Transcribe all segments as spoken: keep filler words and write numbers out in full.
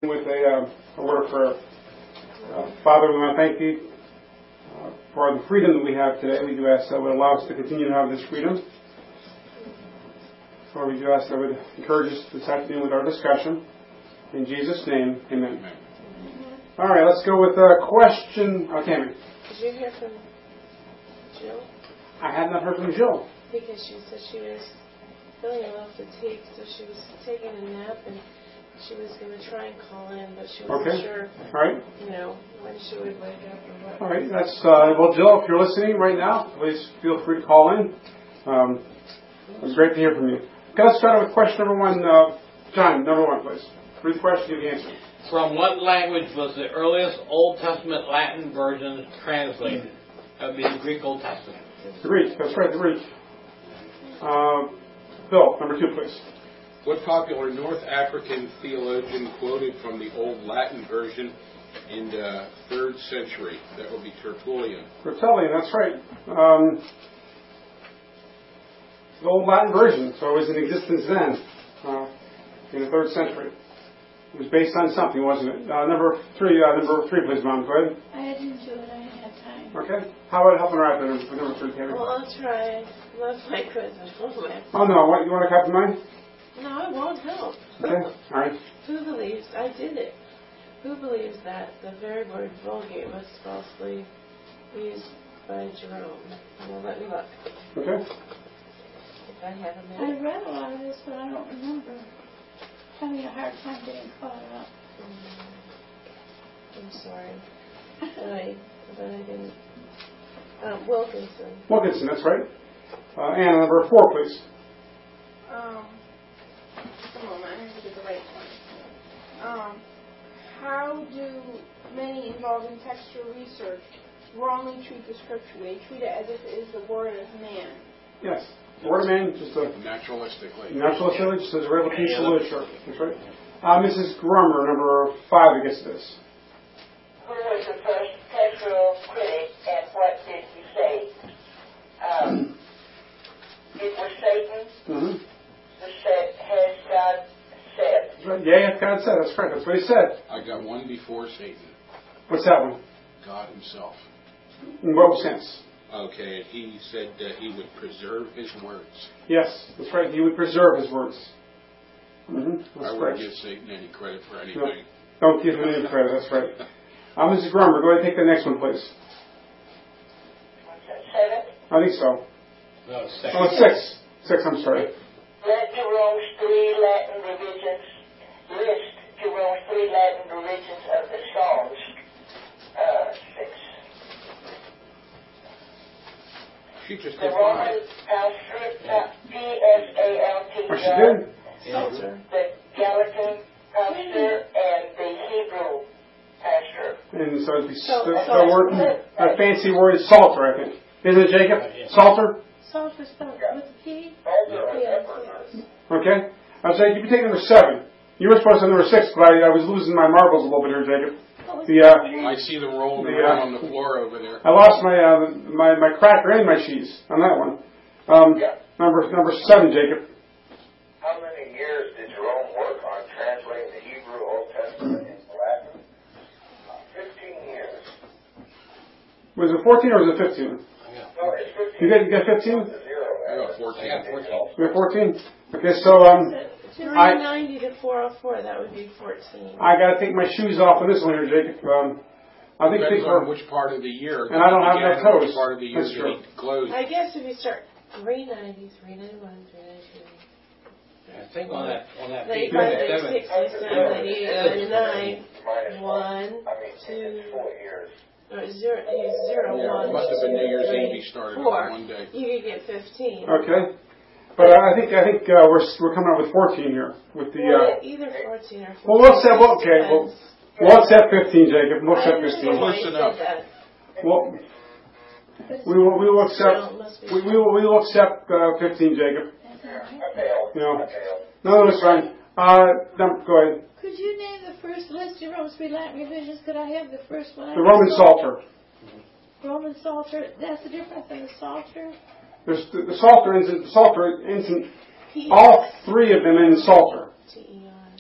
With a, uh, a word of prayer. Uh, Father, we want to thank you uh, for the freedom that we have today. We do ask that would allow us to continue to have this freedom. Lord, we do ask that would encourage us this afternoon with our discussion. In Jesus' name, amen. Amen. All right, let's go with a question. Oh, Tammy. Did you hear from Jill? I have not heard from Jill. Because she said she was feeling a little fatigued, so she was taking a nap and she was going to try and call in, but she wasn't okay. sure, All right. you know, when she would wake up or what. All right, that's, uh, well, Jill, if you're listening right now, please feel free to call in. Um, it was great to hear from you. Okay, let's start with question number one. Uh, John, number one, please. Read the question, give the answer. From what language was the earliest Old Testament Latin version translated? That would be the Greek Old Testament. The Greek, that's right, the Greek. Uh, Bill, number two, please. What popular North African theologian quoted from the Old Latin version in the third century? That would be Tertullian. Tertullian, that's right. Um, the Old Latin version, so it was in existence then, uh, in the third century. It was based on something, wasn't it? Uh, number three, uh, number three, please, Mom. Go ahead. I didn't do it. I didn't have time. Okay. How about helping her out there with number three, Tammy? Well, I'll try. Love my quizzes. Oh, no. What, you want to copy mine? No, it won't help. Okay. All right. Who believes, I did it, who believes that the very word Vulgate was falsely used by Jerome? Well, let me look. Okay. If I have a I minute. read a lot of this, but I don't remember. Having a hard time getting caught up. I'm sorry. But I, but I didn't. Um, Wilkinson. Wilkinson, that's right. Uh, Anna, number four, please. Um, just a moment, I have to get the right one. Um, how do many involved in textual research wrongly treat the scripture? They treat it as if it is the word of man. Yes. The word of man, just a Naturalistically. naturalistically, just as a regular piece of literature. That's right. Uh, Missus Grummer, number five, that gets this. Who was the first textual critic and what did he say? Um, it was Satan. Mm-hmm. Who said, has God said? That's right. Yeah, yeah, God said. That's correct. That's what he said. I got one before Satan. What's that one? God himself. In what sense? Okay, he said that he would preserve his words. Yes, that's right. He would preserve his words. Mm-hmm. That's I wouldn't correct. give Satan any credit for anything. No, don't give him any credit. That's right. Uh, Missus Grummer, go ahead and take the next one, please. What's that, seven? I think so. No, second. Oh, it's six. Six, I'm sorry. Let Jerome's three Latin revisions, list Jerome's three Latin revisions of the Psalms. Uh, six. She just The did Roman five. P S A L T Oh, she did? Psalter. the Galatian pastor and the Hebrew pastor. And so the, So- the, so- the word, a fancy word is salter, I think. Isn't it, Jacob? Salter? Salter spelled with a P. Yes, yes. Okay. I was saying, you can take number seven. You were supposed to have number six, but I, I was losing my marbles a little bit here, Jacob. The, uh, I see them rolling The, around uh, on the floor over there. I lost my, uh, my, my cracker and my cheese on that one. Um, Yeah. number, number seven, Jacob. How many years did Jerome work on translating the Hebrew Old Testament into Latin? Fifteen years. Was it fourteen or was it fifteen? No, it's fifteen. You got, you got fifteen? Zero. I got fourteen. I got fourteen. You got fourteen? Okay, so, um, three ninety to four oh four, that would be fourteen. I gotta take my shoes off on this one here, Jacob. Um, I think, think Depends on we're, which part of the year. And I don't have Again, enough toes. Which part of the year That's did true. he close? I guess if you start three ninety, three ninety-one, three ninety-two. I think on that, on that Then page you find seven. sixty-seven, eighty, ninety-nine, Minus one, I mean, two, it's four years. or zero, he's zero, Yeah, one, it must have been New Year's three, Eve he started four. on one day. You could get fifteen. okay. But uh, I think, I think, uh, we're, we're coming up with fourteen here with the, Well, uh, either fourteen or fifteen. well, let's have, well, okay, well, we'll accept fifteen, Jacob. We'll I accept understand fifteen. why Close you enough. said that. Well, we will, we will Well, accept, it must be- we, we will, we will accept, uh, fifteen, Jacob. I failed. You know. I failed. No, that's fine. Uh, no, go ahead. Could you name the first list of Jerome's three Latin revisions? Could I have the first one? I The Roman just- Psalter. Roman Psalter. That's the difference in the Psalter. There's the, the Psalter ends in, the Psalter ends in P- all three of them in Psalter. T E R.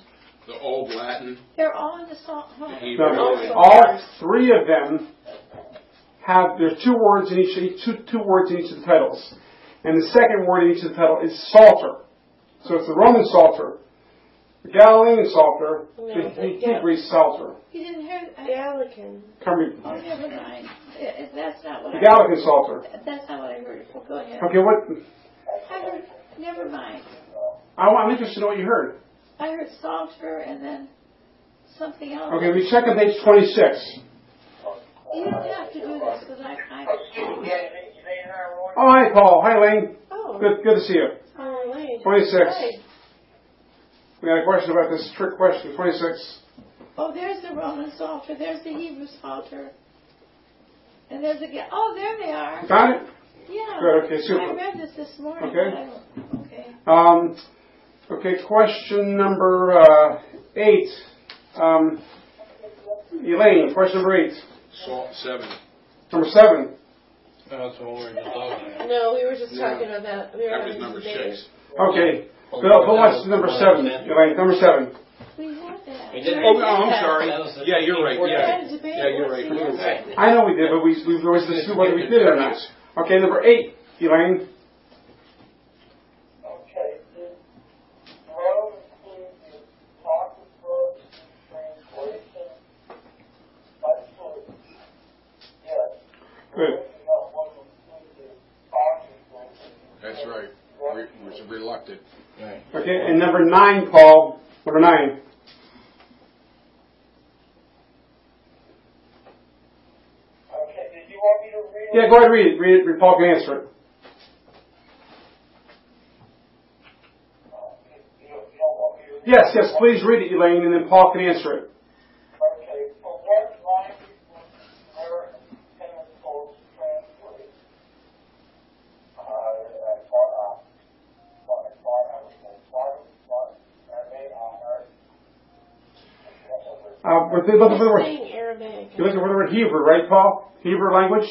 The Old Latin, They're all in the Psalm. the Huh? Hebrew. No, and- all three of them have, there's two words in each, two, two words in each of the titles. And the second word in each of the title is Psalter. So it's the Roman Psalter, the Galilean Psalter, No, the the Hebrew Psalter. You didn't hear. I, Gallican. Come re- oh, never mind. I- I- That's not what The I. Gallican Psalter. That's not what I heard. Well, go ahead. Okay, what, I heard. Never mind. I, I'm interested in what you heard. I heard Psalter and then something else. Okay, we check on page twenty-six. You don't have to do this because I. I Oh, hi, Paul. Hi, Lane. Oh. Good, good to see you. Oh, Lane. twenty-six. Hi. We got a question about this trick question. twenty-six. Oh, there's the Roman Psalter. There's the Hebrew Psalter. And there's the. Ga- Oh, there they are. Got it? Yeah. Good, okay, I super. read this this morning. Okay. but I don't- Okay. Um, okay, question number uh, eight. Um, Elaine, question number eight. Salt seven. Number seven. That's what we were just talking about. No, we were just No. talking about, we were That was having number debate. six. Okay. Bill, who wants number seven? Elaine, number seven. We had that. We did. Oh, oh, I'm sorry. That was the Yeah, you're right. We Yeah, had a debate. yeah, you're right. What's the answer? I know we did, but we, we always discussed whether we did it or not. Okay, number eight. Elaine. Okay, the Rome is apocryphal translation. That's what, yes. Good. That's right. Re- was reluctant. Right. Okay, and number nine, Paul. Number nine. Okay, did you want me to read it? Yeah, go ahead and read it. Read it. Paul can answer it. You don't, you don't want me to read Yes, it? yes, please read it, Elaine, and then Paul can answer it. Okay, for what language was American Pentacles translated? Uh, I thought, uh, thought, I thought I was going to thought, thought, I made on earth. Uh, we're looking for the word. Saying Aramaic. You're looking for the word Hebrew, right, Paul? Hebrew language?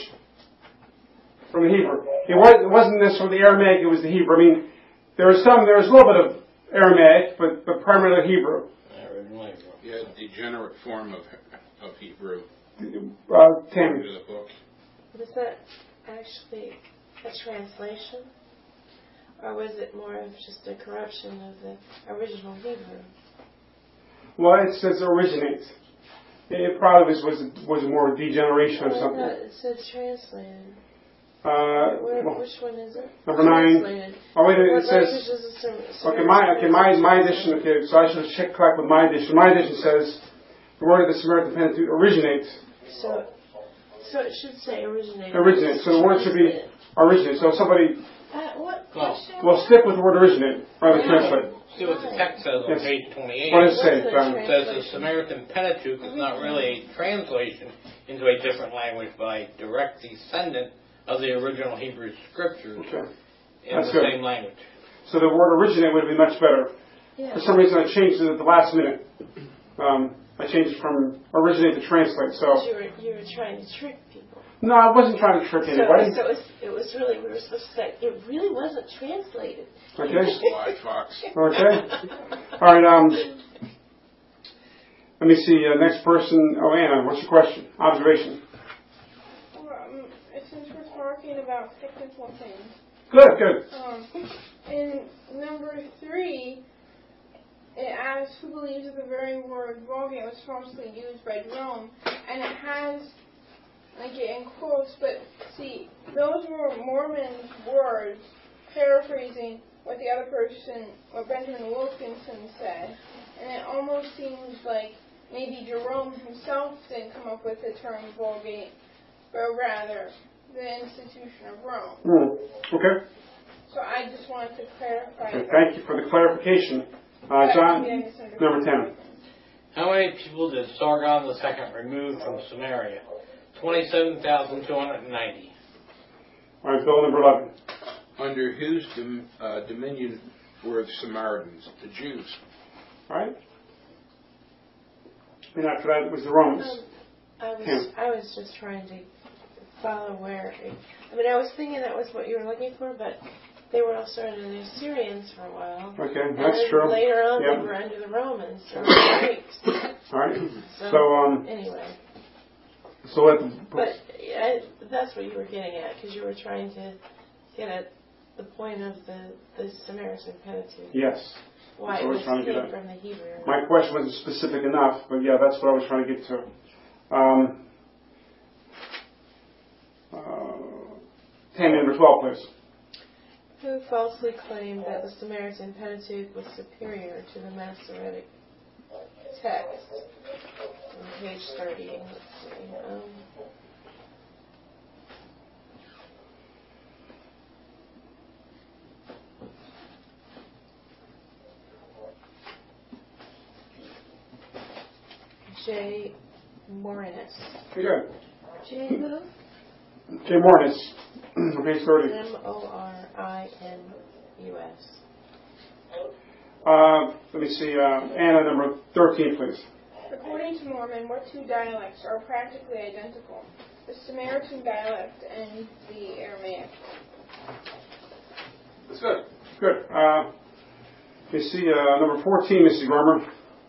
From the Hebrew. It, was, it wasn't this from the Aramaic, it was the Hebrew. I mean, there was some, there was a little bit of Aramaic, but, but primarily Hebrew. Originally. Yeah, degenerate form of of Hebrew. Uh, Tammy. Into the book. Was that actually a translation? Or was it more of just a corruption of the original Hebrew? Well, it says originate. It probably was, was, was more degeneration or Oh, I something. thought it said translated. Uh, Where, well, which one is it? number nine. Translated. Oh, wait a minute, What it says... language does it say- Okay, my okay, my my edition. Okay, so I should check correct with my edition. My edition says the word of the Samaritan Pentateuch originates. So, so it should say originate. Originate. So the word should be originate. So somebody Uh, what Well, question? will stick with the word originate rather than translate. See what the text says on Yes. page twenty-eight. What does it say? What's the Brown? It says the Samaritan Pentateuch is not really a translation into a different language, but a direct descendant of the original Hebrew scriptures Okay. in That's the good. same language. So the word originate would be much better. Yeah. For some reason, I changed it at the last minute. Um, I changed it from originate to translate. So You were, you were trying to trick people. no, I wasn't trying to trick So, anybody. so it, was, it was really, we were supposed to say, it really wasn't translated. Okay. Why, Fox? Okay. All right. Um, let me see. Uh, next person. Oh, Anna. What's your question? Observation. Um, since we're talking about technical things, Good. Good. um, in number three, it asks who believes that the very word Vulgate was falsely used by Jerome, and it has, like it in quotes, but see, those were Mormon words paraphrasing what the other person, what Benjamin Wilkinson said, and it almost seems like maybe Jerome himself didn't come up with the term Vulgate, but rather the institution of Rome. Hmm. Okay. So I just wanted to clarify. Okay. Thank you for the clarification. Uh, John, number ten. How many people did Sargon the Second remove from Samaria? Twenty-seven thousand two hundred ninety. All right, Bill, number eleven. Under whose dom, uh, dominion were the Samaritans? The Jews. All right. And after that, it was the Romans. Um, I was, Yeah. I was just trying to follow where, it, I mean, I was thinking that was what you were looking for, but they were also under the Assyrians for a while. Okay, And that's then true. later on, Yeah. they were under the Romans or the Greeks. All right. So, So, um, anyway. so let. But I, that's what you were getting at, because you were trying to get at the point of the, the Samaritan Pentateuch. Yes. Why That's it what I was was trying to get came at. from the Hebrew. My question wasn't specific enough, but yeah, that's what I was trying to get to. Um, uh, Tammy, number twelve, please. Who falsely claimed that the Samaritan Pentateuch was superior to the Masoretic text? On page thirty, let's see. Um, J. Morinus. Very good. J. Who? Jay Mornis, on page thirty. M O R I N U S. Uh, let me see, uh, Anna, number thirteen, please. According to Norman, what two dialects are practically identical? The Samaritan dialect and the Aramaic. That's good. Good. Uh, let me see, uh, number fourteen, Missus Gormer.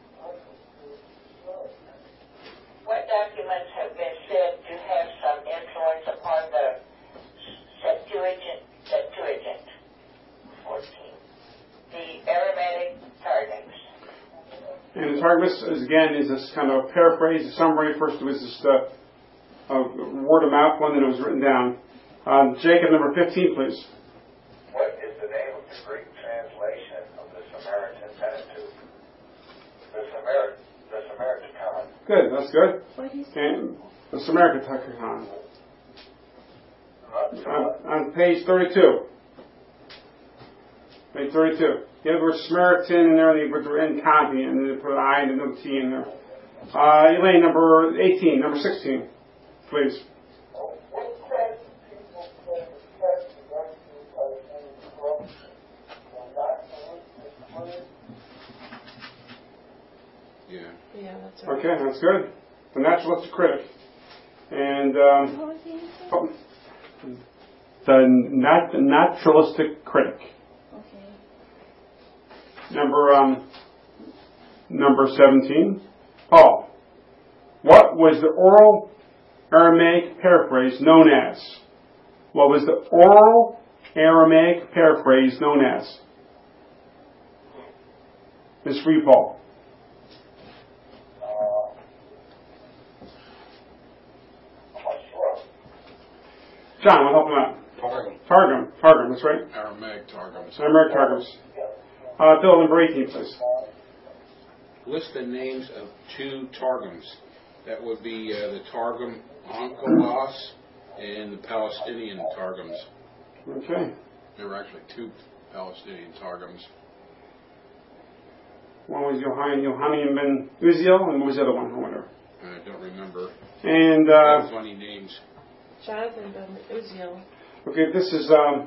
What documents have been said to have some influence upon the Septuagint, Septuagint, fourteen, the Aramaic Targums? And the Targums, is, again, is this kind of a paraphrase, a summary. First it was just a, a word of mouth one, then it was written down. Um, Jacob, number fifteen, please. What is the name of the Greek translation of the Samaritan Pentateuch? The Samaritan, the Samaritan. Good, that's good. What is And the Samaritan Tachon. On, on page thirty-two. Page thirty-two. You have the word Samaritan in there, and the word in Conti, and then you put an I and no T in there. Uh, Elaine, number eighteen, number sixteen, please. Yeah. Yeah, that's right. Okay, that's good. The naturalistic critic. And um, What was the answer? oh, the nat- naturalistic critic. Okay. Number um, number seventeen. Paul. What was the oral Aramaic paraphrase known as? What was the oral Aramaic paraphrase known as? This is for you, Paul. John, we'll help him out. Targum. Targum. Targum, that's right. Aramaic Targums. Aramaic Targums. Uh, Bill, number eighteen, please. List the names of two Targums. That would be uh, the Targum Onkelos and the Palestinian Targums. Okay. There were actually two Palestinian Targums. One was Yohanan, Yohanan ben Uziel, and what was the other one? I wonder. I don't remember. And, They uh, have funny names. Jonathan ben Uziel. okay, this is, um,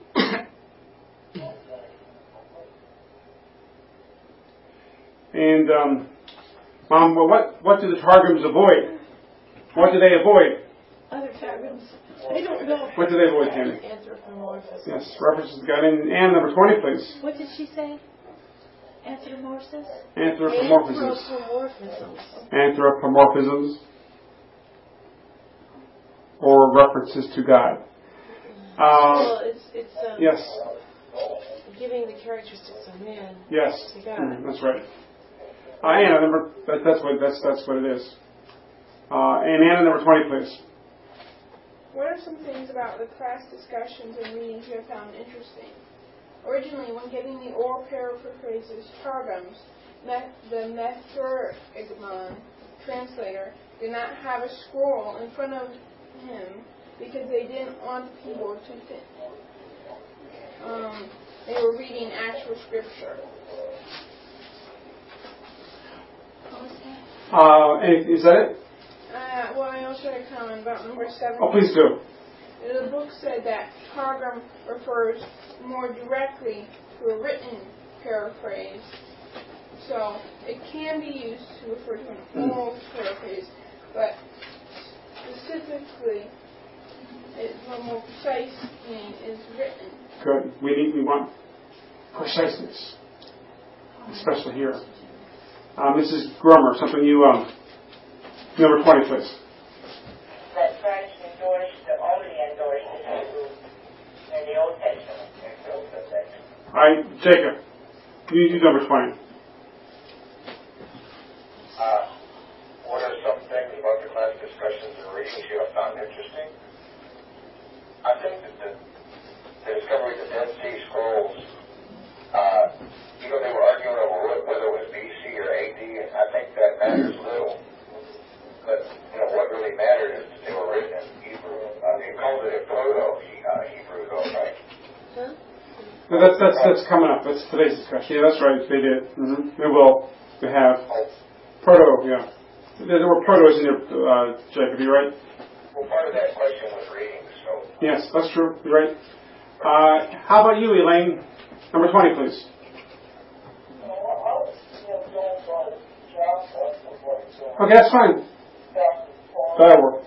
and, um, Mom, well, what, what do the Targums avoid? What do they avoid? Other targums. I don't know. What do they avoid, Tammy? Anthropomorphism. Yes, references to God. And, and number twenty, please. What did she say? Anthropomorphosis? Anthropomorphisms. Anthropomorphisms. Anthropomorphisms. Or references to God. Uh, Well, it's, it's um, yes, giving the characteristics of man yes, to God. Mm, that's right. Uh, Anna, number that, that's what that's that's what it is. Uh, and Anna, number twenty, please. What are some things about the class discussions and readings you have found interesting? Originally, when giving the oral paraphrases Targums, Meth- the Methurigmon translator did not have a scroll in front of him because they didn't want people to think um, they were reading actual scripture. What was that? Uh, any, is that it? Uh, well, I also had a comment about number seven. Oh, please do. The book said that Targum refers more directly to a written paraphrase, so it can be used to refer to an oral paraphrase, but specifically, it, the more precise meaning is written. good. We need, we want preciseness, especially here. Uh, Missus Grummer, something you, um, number twenty, please. That Christ endorsed, only endorsed the Hebrew in the Old Testament. All right, Jacob, you do number twenty. Uh, what are some things about the class discussions and readings you have found interesting? I think that the, the discovery of the Dead Sea Scrolls, uh, you know, they were arguing over whether it was B C or A D, and I think that matters little. But, you know, what really mattered is that they were written in Hebrew. Uh, they called it a proto-Hebrew, though, right? Huh? No, that's, that's, that's coming up. That's today's discussion. Yeah, that's right. They did. Mm-hmm. They will. They have. Proto, yeah. There, there were protos in there, uh, Jacob. You're right. Well, part of that question was reading, so. Yes, that's true. You're right. Uh, how about you, Elaine? Number twenty, please. Okay, that's fine. That'll work.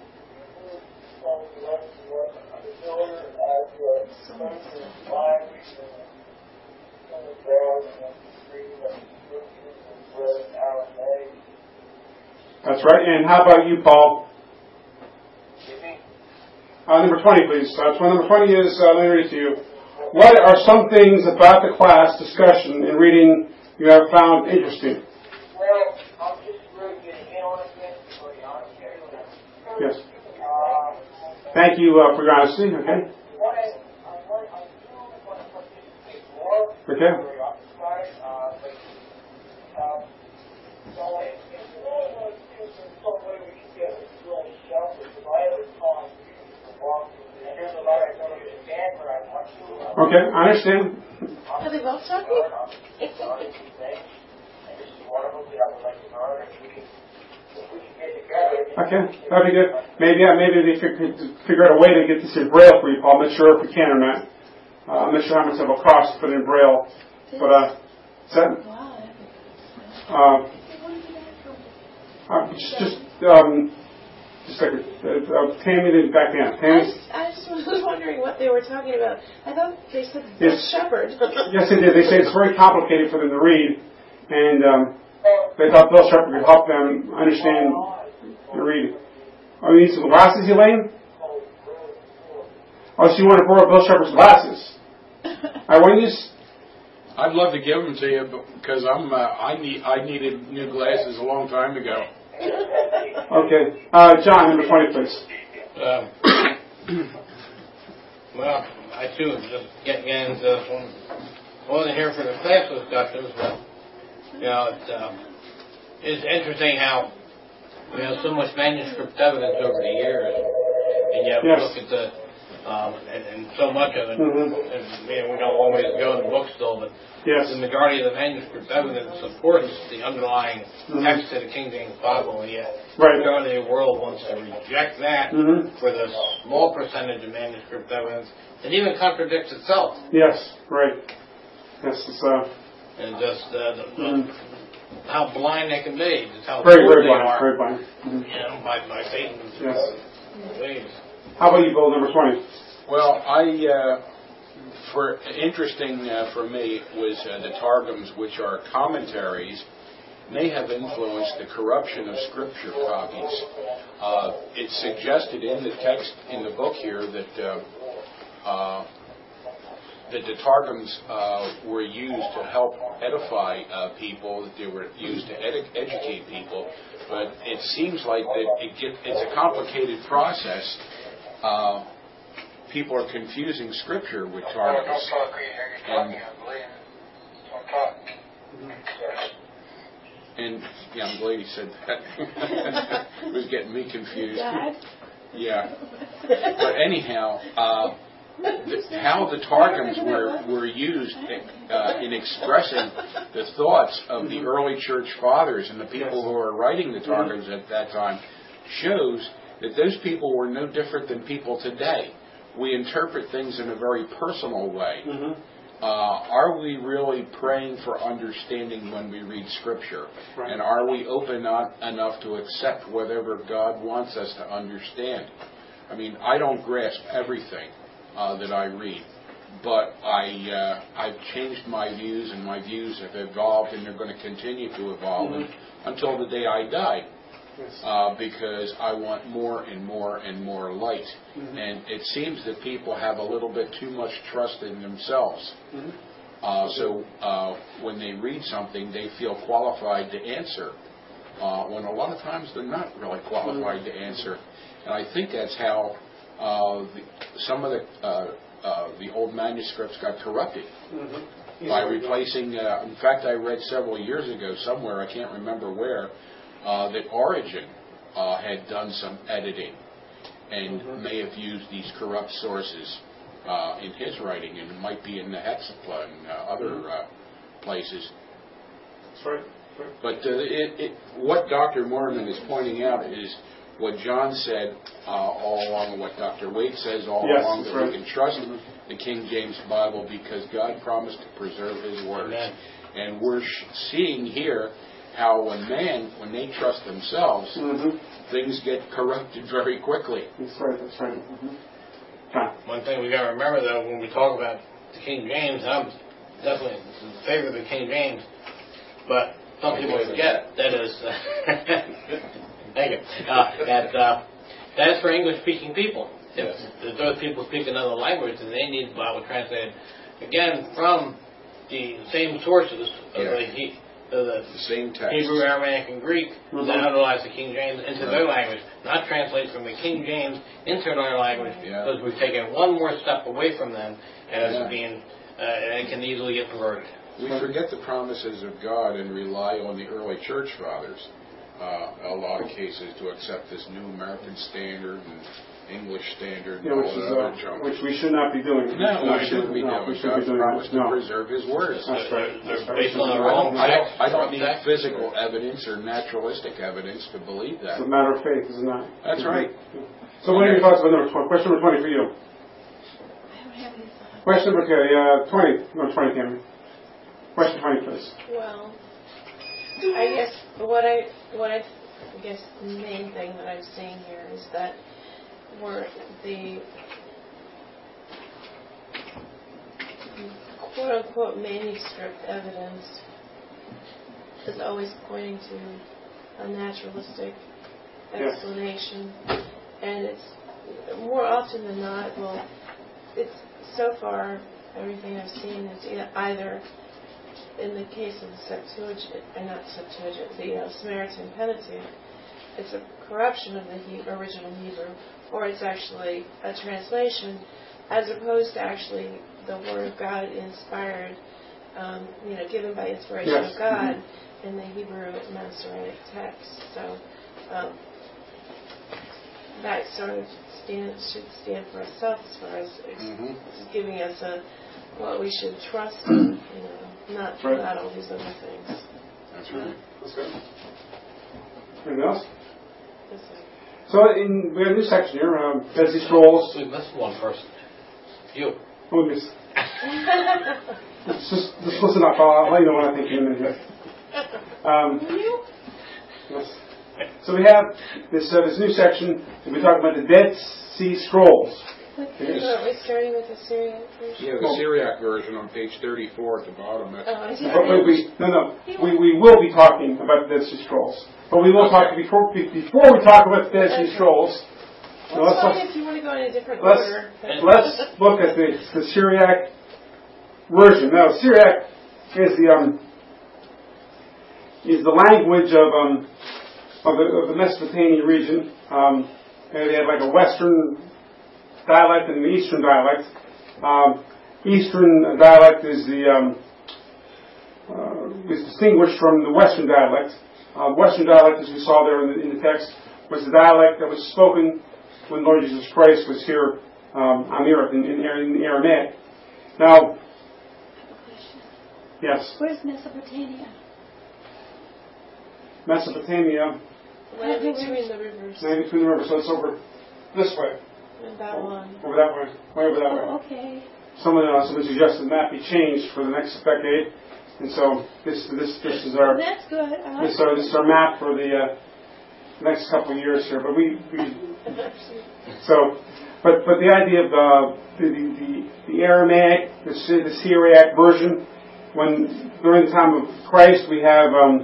That's right. And how about you, Paul? Uh, number twenty, please. Uh, so number twenty is, uh, let me read it to you. What are some things about the class discussion and reading you have found interesting? Well, I'm just really getting in on it again, to be honest here. Yes. Thank you uh, for your honesty. Okay. Okay. Okay, I understand. Are they both talking? Okay, that'd be good. Maybe, yeah, maybe they could figure out a way to get this in Braille for you, Paul. I'm not sure if we can or not. Uh, I'm not sure how much it will cost to put it in Braille. But, uh, is that? Uh, uh, just, just, um, just like, uh, uh, Tammy, then back down. I Tammy? just, I just was wondering what they were talking about. I thought they said Yes. shepherd. Yes, they did. They say it's very complicated for them to read, and um, they thought Bill Shepherd could help them understand the reading. Oh, you need some glasses, Elaine? Oh, so you want to borrow Bill Shepherd's glasses? I want you. S- I'd love to give them to you, but because I'm, uh, I need, I needed new glasses a long time ago. Okay, uh, John, number twenty, please. Um, well, I too am just getting into this one. I wasn't here for the class discussions, but you know, it's, um, it's interesting how we have so much manuscript evidence over the years, and yet we Yes. look at the um, and, and so much of it, Mm-hmm. and you know, we don't always go in the book still, but Yes. the majority of the manuscript evidence supports the underlying Mhm. text of the King James Bible, and yet Right. the majority of the world wants to reject that Mhm. for the small percentage of manuscript evidence that even contradicts itself. Yes, right. Yes, it's uh, And just uh, the, the, Mhm. how blind they can be, just how very, fooled very they blind. are, Very blind. Mhm. you know, by, by Satan's Yes. ways. How about you, Bill, number twenty? Well, I, uh, for interesting uh, for me was uh, the Targums, which are commentaries, may have influenced the corruption of scripture copies. Uh, it's suggested in the text in the book here that uh, uh, that the Targums uh, were used to help edify uh, people, that they were used to edu- educate people, but it seems like that it get, it's a complicated process. Uh, people are confusing Scripture with Targums. Don't talk, we hear you talking, I believe. Don't talk. And, yeah, I'm glad he said that. It was getting me confused. Dad? Yeah. But anyhow, uh, the, how the Targums were, were used uh, in expressing the thoughts of the early church fathers and the people who were writing the Targums at that time shows that those people were no different than people today. We interpret things in a very personal way. Mm-hmm. Uh, are we really praying for understanding when we read Scripture? Right. And are we open not enough to accept whatever God wants us to understand? I mean, I don't grasp everything uh, that I read. but I, uh, I've changed my views, and my views have evolved, and they're going to continue to evolve Mm-hmm. until the day I die. Yes. Uh, because I want more and more and more light. Mm-hmm. And it seems that people have a little bit too much trust in themselves. Mm-hmm. Uh, so uh, when they read something, they feel qualified to answer, uh, when a lot of times they're not really qualified to answer. And I think that's how uh, the, some of the uh, uh, the old manuscripts got corrupted. Mm-hmm. By replacing, uh, in fact, I read several years ago somewhere, I can't remember where, uh, that Origen uh, had done some editing and Mm-hmm. may have used these corrupt sources uh, in his writing, and it might be in the Hexapla and uh, other uh, places. That's right. That's right. But uh, it, it, what Doctor Mormon is pointing out is what John said uh, all along, and what Doctor Wade says all Yes, along, that's that right. we can trust the King James Bible because God promised to preserve His words. Amen. And we're sh- seeing here how when man, when they trust themselves, Mm-hmm. things get corrupted very quickly. That's right. That's right. Mm-hmm. John. One thing we got to remember, though, when we talk about the King James, I'm definitely in favor of the King James, but some people forget that is, thank you, uh, that uh, that's for English-speaking people. If, if those people speak another language, then they need the Bible translated again from the same sources of Yeah. the, he, of the The same text. Hebrew, Aramaic, and Greek Mhm. that underlies the King James into Right. their language, not translate from the King James into their language, Yeah. because we've taken one more step away from them, and it's Yeah. being, uh, it can easily get perverted. We forget the promises of God and rely on the early church fathers, uh, a lot of cases, to accept this new American standard and English standard Yeah, and which all is that other uh, junk. which we should not be doing. No, we shouldn't be No, doing. we shouldn't be God doing promised that. to No. preserve His words. That's right. They're That's right. based on We their shouldn't own do I that. don't, I don't need Text. physical evidence or naturalistic evidence to believe that. It's a matter of faith, is it not? That's right. So what are your thoughts about number twenty? Question number twenty for you. I don't have any thoughts. Question number okay, uh, twenty. No, twenty, Cameron. Question twenty, please. Well, I guess what I what I I guess the main thing that I'm seeing here is that we're the quote unquote manuscript evidence is always pointing to a naturalistic Yes. explanation, and it's more often than not. Well, it's so far everything I've seen is e- either in the case of the Septuagint, or not Septuagint, the uh, Samaritan Pentateuch, it's a corruption of the he- original Hebrew, or it's actually a translation, as opposed to actually the Word of God inspired, um, you know, given by inspiration Yes. of God in the Hebrew Masoretic text. So um, that sort of stand, should stand for itself as far as ex- Mhm. giving us a what we should trust in, you know, not Right. not all these other things. That's right. That's good. Anything else? It's like, So in, we have a new section here, um, Dead Sea Scrolls. We missed one person. You. Oh, this. Just, just listen up. I'll, I'll let you know what I think in a minute here. Um, yes. So we have this uh, this new section, and we talk about the Dead Sea Scrolls. Yes. Are we starting with the Syriac version? Yeah, the Syriac version on page thirty-four at the bottom. That's Oh, I see. But we, we, no, no. We, we will be talking about the Dead Sea Scrolls. But we will talk before be- before we talk about the Dead Sea Okay. Scrolls. Well, let's it's fine look- if you want to go in a different let's- order. but- Let's look at the, the Syriac version. Now, Syriac is the um, is the language of um, of the, of the Mesopotamian region. Um, and they have like a Western dialect and an Eastern dialect. Um, Eastern dialect is the um, uh, is distinguished from the Western dialect. Uh, Western dialect, as we saw there in the, in the text, was the dialect that was spoken when Lord Jesus Christ was here um, on the earth in, in, in Aramaic. Now, yes, Where's Mesopotamia? Mesopotamia, Right between the rivers land between the rivers, so it's over this way, and Babylon. over that way, way over that way. Oh, okay. Someone, uh, someone suggested the map be changed for the next decade, and so this this this is our That's good. I like this is our, this is our map for the uh, the next couple of years here, but we, we so, but but the idea of the the the, the Aramaic, the, the Syriac version, when during the time of Christ we have um,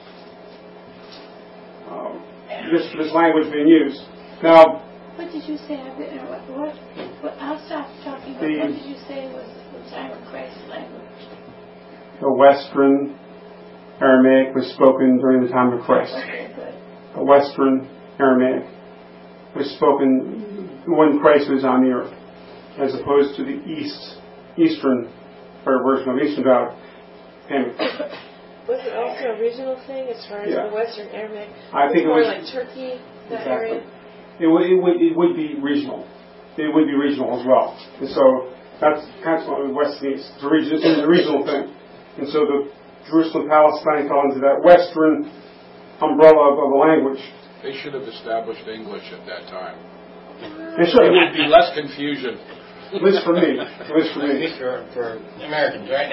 uh, this this language being used. Now, what did you say? I didn't know What, what, what? I'll stop talking. About The- what did you say was the time of Christ's language? the Western Aramaic was spoken during the time of Christ. Okay, good. The Western Aramaic was spoken when Christ was on the earth, as opposed to the East, Eastern, or version of Eastern dialect. And Was it also a regional thing as far as Yeah. the Western Aramaic? I think it more was like Turkey, that exactly. area. It would, it would it would be regional. It would be regional as well. And so that's kind of West and East. It's a, region, it's a regional thing. And so the Jerusalem, Palestine fell into that Western umbrella of, of the language. They should have established English at that time. And so, There would be less confusion. at least for me. At least for At me. least for, for Americans, right?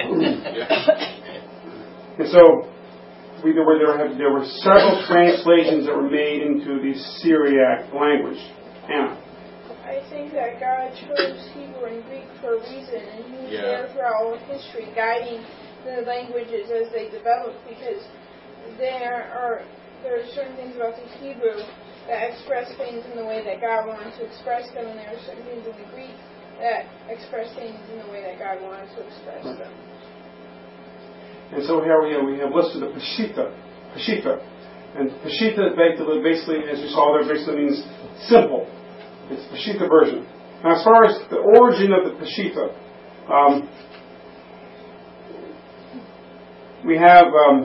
Yeah. And so we, there, were, there, have, there were several translations that were made into the Syriac language. Anna. I think that God chose Hebrew and Greek for a reason, and He was Yeah. there throughout all of history, guiding the languages as they develop, because there are there are certain things about the Hebrew that express things in the way that God wanted to express them, and there are certain things in the Greek that express things in the way that God wanted to express them. And so here we have, we have listed the Peshitta. Peshitta. And Peshitta basically, as you saw there, basically means simple. It's the Peshitta version. Now, as far as the origin of the Peshitta, um, we have um,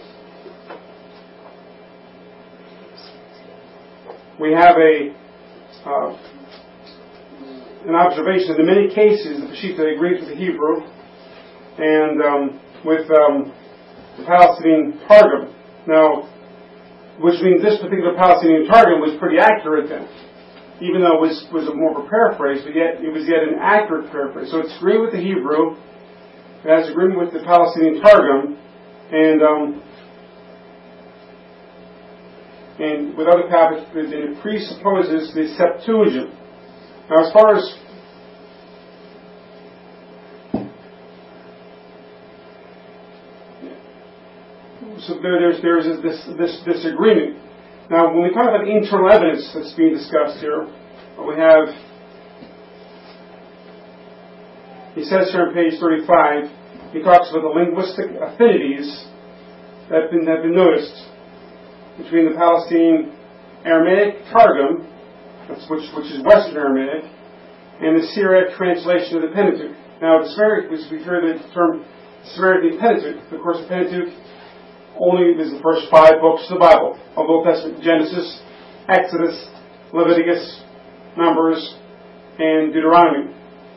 we have a uh, an observation. In many cases, the Peshitta agrees with the Hebrew and um, with um, the Palestinian Targum. Now, which means this particular Palestinian Targum was pretty accurate then, even though it was, was a more of a paraphrase, but yet it was yet an accurate paraphrase. So it's agreeing with the Hebrew, it has agreement with the Palestinian Targum, and um, and with other passages, and it presupposes the Septuagint. Now, as far as so there, there's there's this this disagreement. Now, when we talk about internal evidence that's being discussed here, we have, he says here on page thirty-five, he talks about the linguistic affinities that have been, have been noticed between the Palestinian Aramaic Targum, which, which is Western Aramaic, and the Syriac translation of the Pentateuch. Now, the Syriac, we hear the term Syriac Pentateuch. Of course, the Pentateuch only is the first five books of the Bible, of the Old Testament: Genesis, Exodus, Leviticus, Numbers, and Deuteronomy.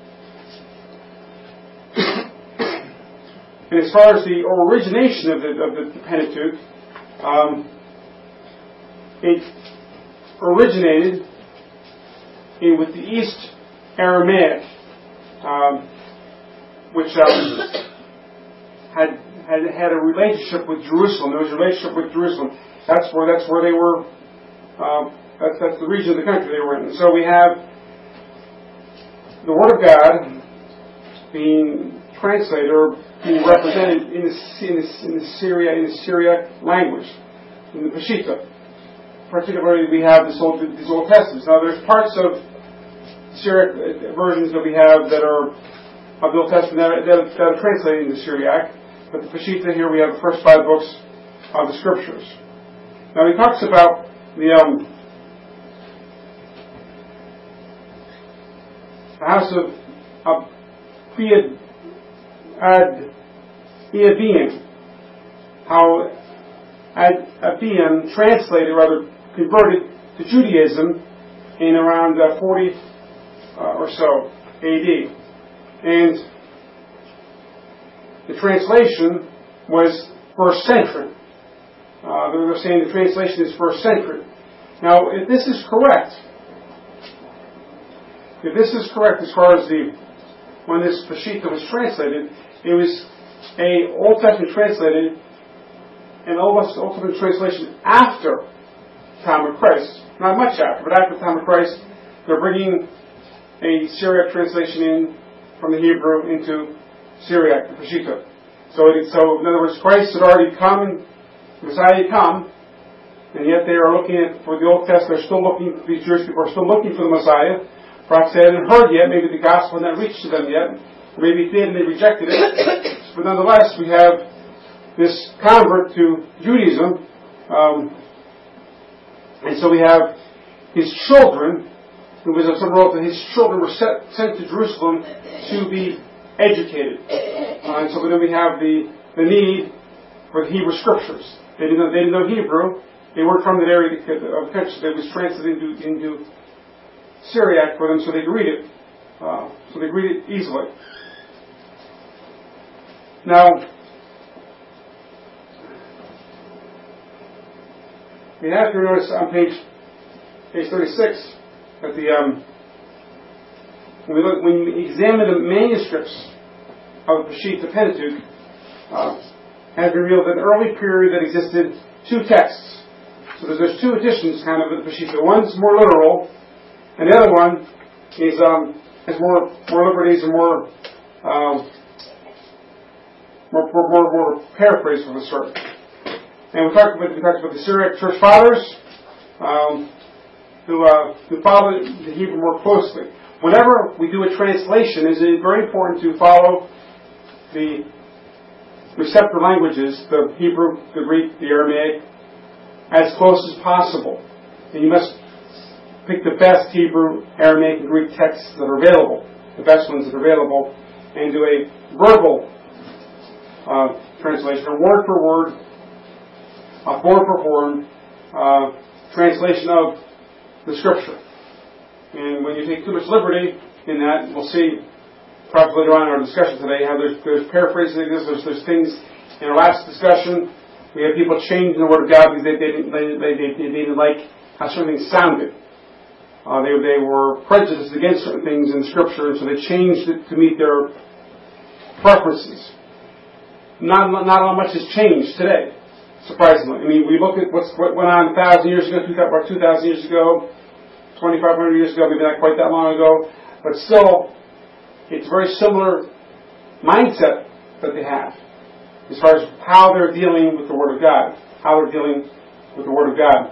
And as far as the origination of the, of the Pentateuch, um, it originated in, with the East Aramaic, um, which um, had, had had a relationship with Jerusalem. There was a relationship with Jerusalem. That's where that's where they were. Um, that's that's the region of the country they were in. So we have the Word of God being translated or being represented in the in the, in the Syria in the Syriac language, in the Peshitta. Particularly, we have this old, these Old Testaments. Now, there's parts of Syriac versions that we have that are of the Old Testament that are, that are, that are translated into Syriac, but the Peshitta here we have the first five books of the Scriptures. Now, he talks about the um, the house of of Ad Eabian, how Ad Eabian translated, rather converted to Judaism in around uh, forty uh, or so A D, and the translation was first century. Uh, they were saying the translation is first century. Now, if this is correct, if this is correct as far as the when this Peshitta was translated, it was a Old Testament translated, an Old Testament translation after time of Christ. Not much after, but after the time of Christ, they're bringing a Syriac translation in from the Hebrew into Syriac, the Peshitta. So, it, so in other words, Christ had already come, Messiah had come, and yet they are looking at, for the Old Testament, they're still looking, these Jewish people are still looking for the Messiah. Perhaps they hadn't heard yet, maybe the gospel had not reached to them yet, or maybe it did and they rejected it. But nonetheless, we have this convert to Judaism, um, and so we have his children, who was some wrote that his children were set, sent to Jerusalem to be educated. Uh, and so then we have the, the need for the Hebrew scriptures. They didn't know, they didn't know Hebrew. They weren't from that area of the country. It was translated into, into Syriac for them so they could read it. Uh, so they could read it easily. Now, we have to notice on page page thirty-six that the um, when we look when we examine the manuscripts of the Peshitta, the Pentateuch, uh, has revealed an early period that existed two texts. So there's, there's two editions kind of of the Peshitta. One's more literal, and the other one is um, has more more liberties and more um, more, more more more paraphrase from the sort. And we talked about we talked about the Syriac church fathers um, who uh, who followed the Hebrew more closely. Whenever we do a translation, it is very important to follow the receptor languages, the Hebrew, the Greek, the Aramaic, as close as possible. And you must pick the best Hebrew, Aramaic, and Greek texts that are available, the best ones that are available, and do a verbal uh, translation, or word for word, a form for form uh, translation of the Scripture. And when you take too much liberty in that, we'll see perhaps later on in our discussion today how there's, there's paraphrasing, there's, there's things in our last discussion. We have people changing the Word of God because they, they, they, they, they, they didn't like how certain things sounded. Uh, they, they were prejudiced against certain things in Scripture, and so they changed it to meet their preferences. Not, not how much has changed today. Surprisingly. I mean, we look at what's, what went on a thousand years ago, about two thousand years ago, twenty-five hundred years ago, maybe not quite that long ago, but still, it's a very similar mindset that they have as far as how they're dealing with the Word of God, how they're dealing with the Word of God.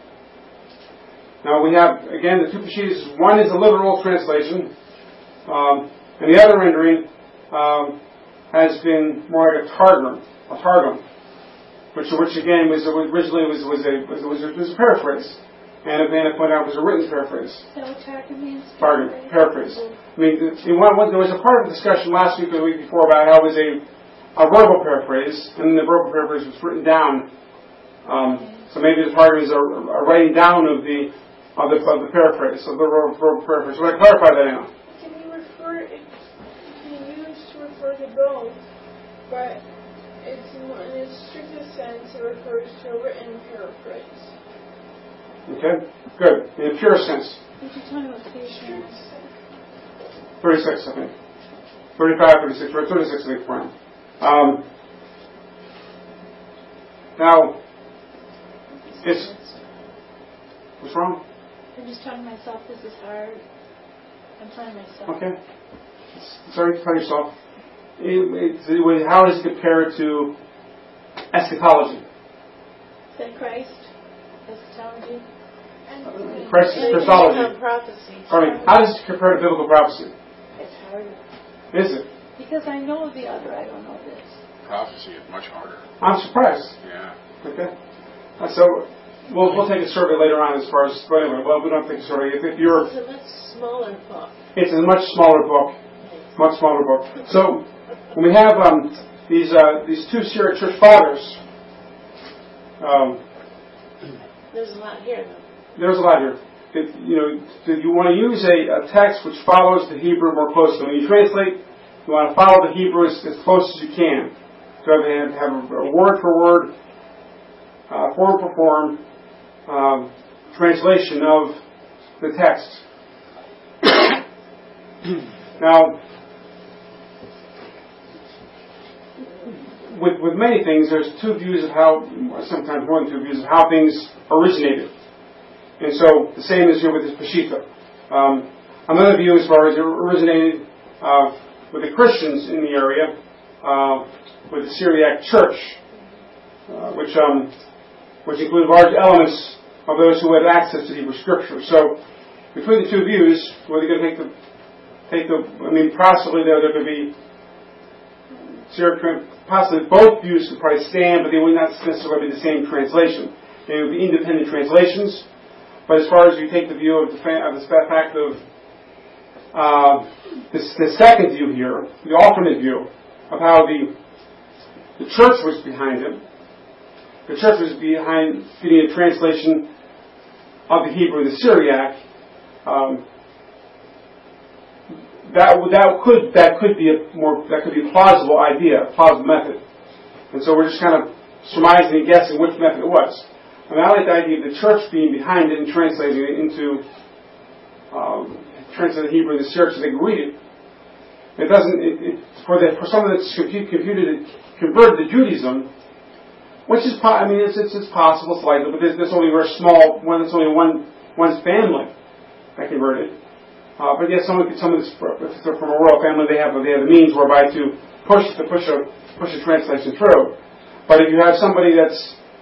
Now we have, again, the two Peshittas. One is a literal translation, um, and the other rendering um, has been more like a targum, a targum. Which, which again was originally was was a was, was, a, was a paraphrase, and Vanna pointed out was a written paraphrase. So what targum means? Targum, paraphrase. I mean, in one, one, there was a part of the discussion last week or the week before about how it was a a verbal paraphrase, and the verbal paraphrase was written down. Um, so maybe the targum is a, a writing down of the of the of the paraphrase, of the verbal, verbal paraphrase. So I clarify that now. Can you refer? It can be used to refer to both, but. It's in its strictest sense, it refers to a written paraphrase. Okay, good. In a pure sense. What are you talking about? thirty-six, I think. thirty-five, thirty-six, or thirty-six, I think, for him. Um, now, it's... What's wrong? I'm just telling myself this is hard. I'm telling myself. Okay. Sorry to tell yourself. It, it, how does it compare to eschatology? Is that Christ? Eschatology? Christ is Christology. Prophecy. I mean, how does it compare to biblical prophecy? It's harder. Is it? Because I know the other, I don't know this. Prophecy is much harder. I'm surprised. Yeah. Okay. Uh, so we'll we'll take a survey later on as far as. But anyway, well, we don't take a survey. If, if you're, it's a much smaller book. It's a much smaller book. Much smaller book. So. When we have um, these uh, these two Syriac church fathers, um, there's a lot here, though. There's a lot here. It, you know, you want to use a, a text which follows the Hebrew more closely. When you translate, you want to follow the Hebrew as, as close as you can. So have, have a, a word for word, uh, form for form um, translation of the text. Now. With, with many things, there's two views of how, sometimes more than two views of how things originated. And so the same is here with this Peshitta. Um, another view, as far as it originated uh, with the Christians in the area, uh, with the Syriac Church, uh, which um, which included large elements of those who had access to Hebrew Scripture. So between the two views, whether you're going to take the take the, I mean, possibly there there could be possibly both views could probably stand, but they would not necessarily be the same translation. They would be independent translations. But as far as you take the view of the, of the fact of uh, this, the second view here, the alternate view of how the the church was behind it, the church was behind getting a translation of the Hebrew, the Syriac. Um, that that could that could be a more that could be a plausible idea, a plausible method. And so we're just kind of surmising and guessing which method it was. I mean, I like the idea of the church being behind it and translating it into um, translating Hebrew in the Syriac so they can read it. It doesn't it, it, for the for someone that's computed, computed converted to Judaism, which is po- I mean it's, it's it's possible, it's likely, but there's, there's only a very small one. There's only one one's family that converted. Uh, but yes, someone could, someone that's if they're from a royal family, they have they have the means whereby to push to push a push a translation through. But if you have somebody that's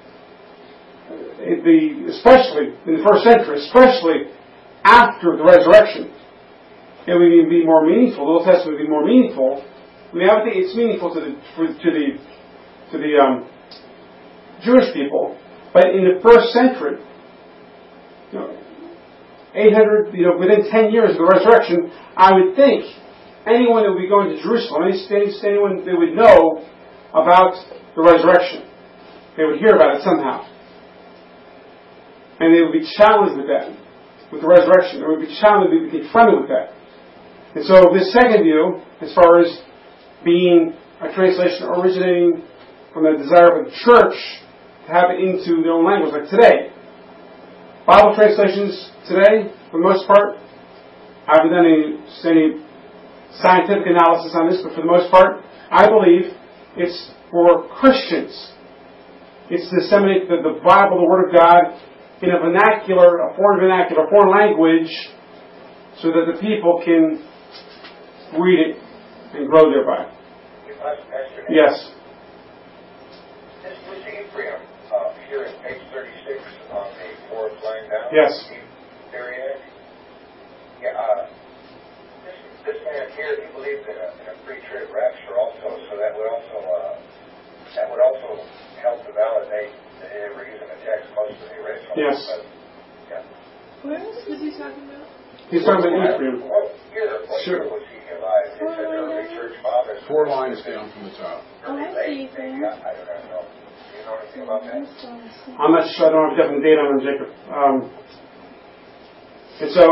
the especially in the first century, especially after the resurrection, it would even be more meaningful. The Old Testament would be more meaningful. I mean, I would think it's meaningful to the to the to the um, Jewish people, but in the first century, you know, eight hundred, you know, within ten years of the resurrection, I would think anyone that would be going to Jerusalem, anyone that would know about the resurrection, they would hear about it somehow. And they would be challenged with that, with the resurrection. They would be challenged, they would be confronted with that. And so this second view, as far as being a translation originating from the desire of the church to have it into their own language, like today. Bible translations today, for the most part, I haven't done any, any scientific analysis on this, but for the most part, I believe it's for Christians. It's to disseminate the, the Bible, the Word of God, in a vernacular, a foreign vernacular, a foreign language, so that the people can read it and grow thereby. Yes. This was Ephraim, uh, here in page thirty-six on the fourth line down. Yes. Syriac. Yeah, uh, this, this man here, he believed in a, in a pre-trib rapture also, so that would also, uh, that would also help to validate that they were using the text close to the original. Yes. But, yeah. Where else was he talking about? He's talking about Ephraim. What year, what Sure. year was he alive? It said early church fathers. Four lines down from the top. Oh, I see, Maybe, I, I don't know. Do you know anything about that? I'm not sure, I don't have definite data on him, Jacob. Um, and so,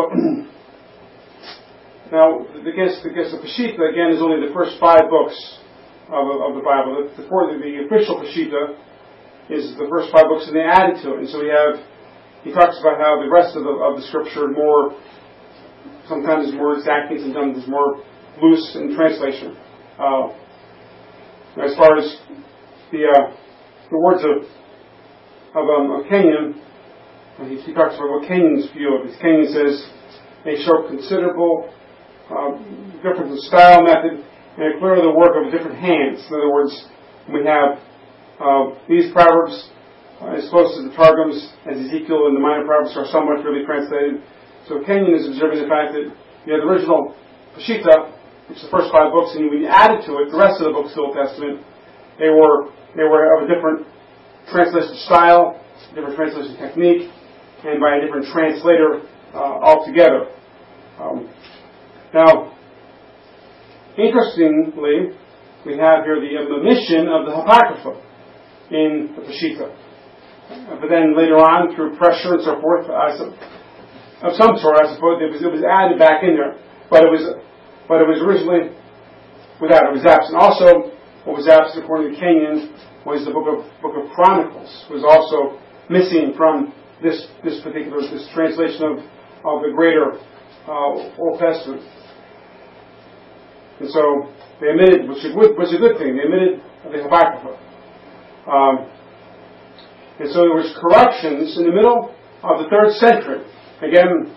now, I guess, I guess the Peshitta, again, is only the first five books of, of the Bible. The, the, the official Peshitta is the first five books, and they added to it. And so we have, he talks about how the rest of the, of the scripture more, sometimes is more exacting, sometimes is more loose in translation. Uh, as far as the uh, the words of of, um, of Kenyon, he, he talks about what Kenyon's view of it. Kenyon says they show considerable uh, difference in style, method, and are clearly the work of different hands. In other words, we have uh, these proverbs uh, as close to the Targums as Ezekiel and the minor proverbs are somewhat really translated. So Kenyon is observing the fact that you have the original Peshitta, which is the first five books, and when you added to it the rest of the books of the Old Testament, they were they were of a different translation style, different translation technique, and by a different translator uh, altogether. Um, now, interestingly, we have here the omission of the Apocrypha in the Peshitta. Uh, but then later on, through pressure and so forth, I suppose, of some sort, I suppose, it was, it was added back in there. But it was but it was originally without, it was absent. Also, what was absent, according to Kenyon, was the book of book of Chronicles, was also missing from this this particular this translation of, of the greater uh, Old Testament. And so they omitted, which was a good thing, they omitted the Apocrypha. Um, and so there was corruptions in the middle of the third century. Again,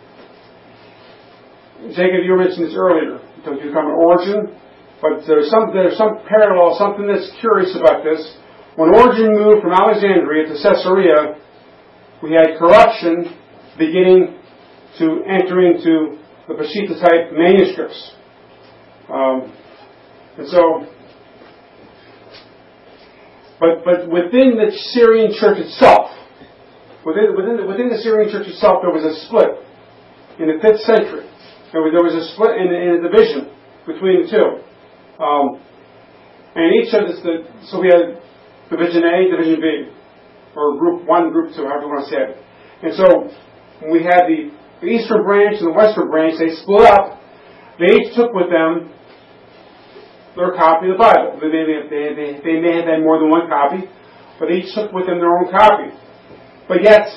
Jacob, you mentioned this earlier. Don't you come an origin? But there's some there's some parallel, something that's curious about this. When Origen moved from Alexandria to Caesarea, we had corruption beginning to enter into the Peshitta type manuscripts. Um, and so, but but within the Syrian church itself, within within the, within the Syrian church itself, there was a split in the fifth century. There was, there was a split and a division between the two. Um, and each of this, the, so we had Division A, Division B, or Group one, Group two, however you want to say it. And so when we had the, the Eastern branch and the Western branch, they split up. They each took with them their copy of the Bible. They, they, they, they, they may have had more than one copy, but they each took with them their own copy. But yet,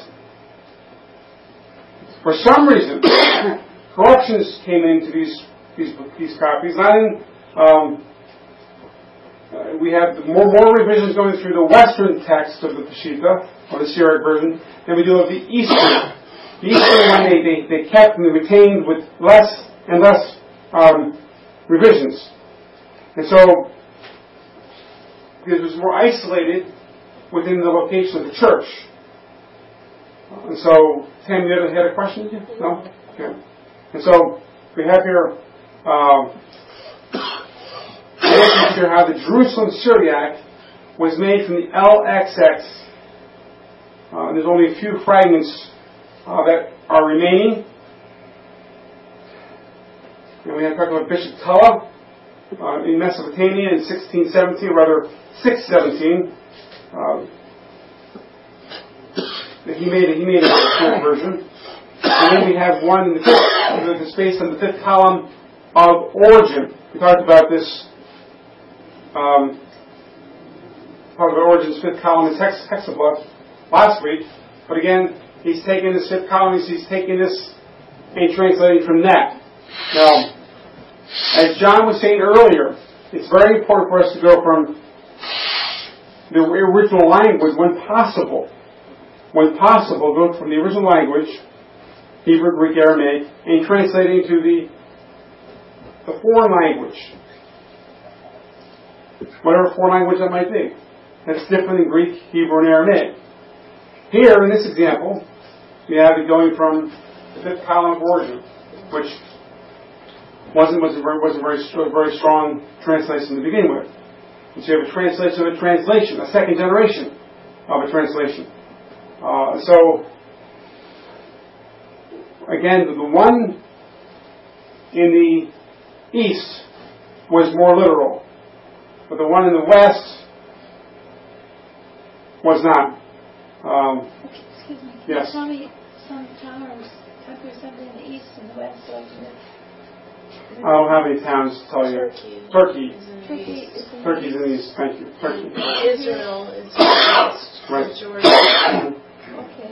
for some reason, corruptions came into these these, these copies. Not in, um, uh, we have more more revisions going through the Western text of the Peshitta, or the Syriac version, than we do of the Eastern. The Eastern one they, they, they kept and they retained with less and less um, revisions. And so, it was more isolated within the location of the church. And so, Tam, you had a question, did you? No? Okay. And so, we have here, um, here how the Jerusalem Syriac was made from the L X X. Uh, there's only a few fragments uh, that are remaining. And we have talked about Bishop Tulla uh, in Mesopotamia in sixteen seventeen, rather six seventeen. Uh, he made a, he made a short version. And then we have one in the fifth, the space on the fifth column of Origen. We talked about this. Um, part of Origen's fifth column is hex, hexapla last week. But again, he's taken this fifth column, he's taking this and translating from that. Now, as John was saying earlier, it's very important for us to go from the original language when possible. When possible, go from the original language, Hebrew, Greek, Aramaic, and translating to the, the foreign language. Whatever foreign language that might be. That's different in Greek, Hebrew, and Aramaic. Here, in this example, we have it going from the fifth column of Origen, which wasn't, wasn't, very, wasn't very, very strong translation to begin with. And so you have a translation of a translation, a second generation of a translation. Uh, so, again, the one in the east was more literal, but the one in the west was not. Um, Excuse me. Can yes. you tell me some towns, countries, something in the east and the west? So I don't have any towns to tell you. Turkey. Turkey. Is in the Turkey east. is in the Turkey's in the east. east. Thank you. Turkey. Israel is in the west. Right. Jordan. Okay.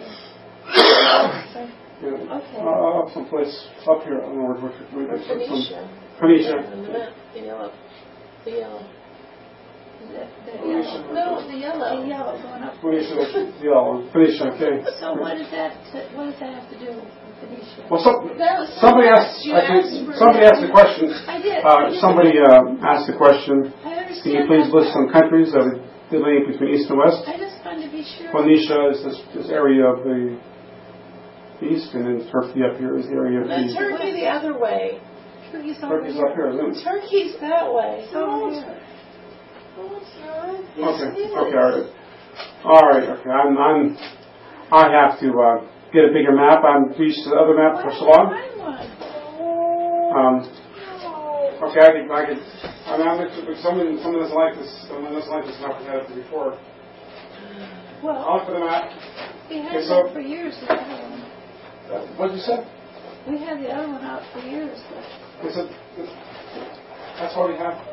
Yeah. Okay. Uh, up someplace up here. I don't know where, where, where, Or Phoenicia. Phoenicia. On the map, the yellow. The yellow. The, the Phoenicia. yellow. No, the yellow. The yellow going up. Phoenicia. Yeah. Phoenicia. Okay. So what does that what does that have to do with Phoenicia? Well, some, That was somebody asked. you I asked think, for somebody that. asked a question. I did. I Uh, did. somebody uh, asked a question. I understand. Can you please that list part. some countries that are delineate between east and west? I just wanted to be sure. Phoenicia is this, this area of the east, and then Turkey up here is the area of No, the Turkey the other way. Turkey's over Turkey's here. up here, isn't it? Turkey's that way. Over here. No, it's not. Okay, Yes, it is. okay, all right. All right, okay. I'm, I'm, I have to uh, get a bigger map. I'm reached the other map for so long. Why one? Um, okay, I think I could. I mean, I'm, if someone, someone doesn't like this, someone doesn't like this map we had it before. Well, I'll look for the map. we had Okay, so- that for years. The other one. Uh, what did you say? We had the other one out for years. Is it, that's why we have.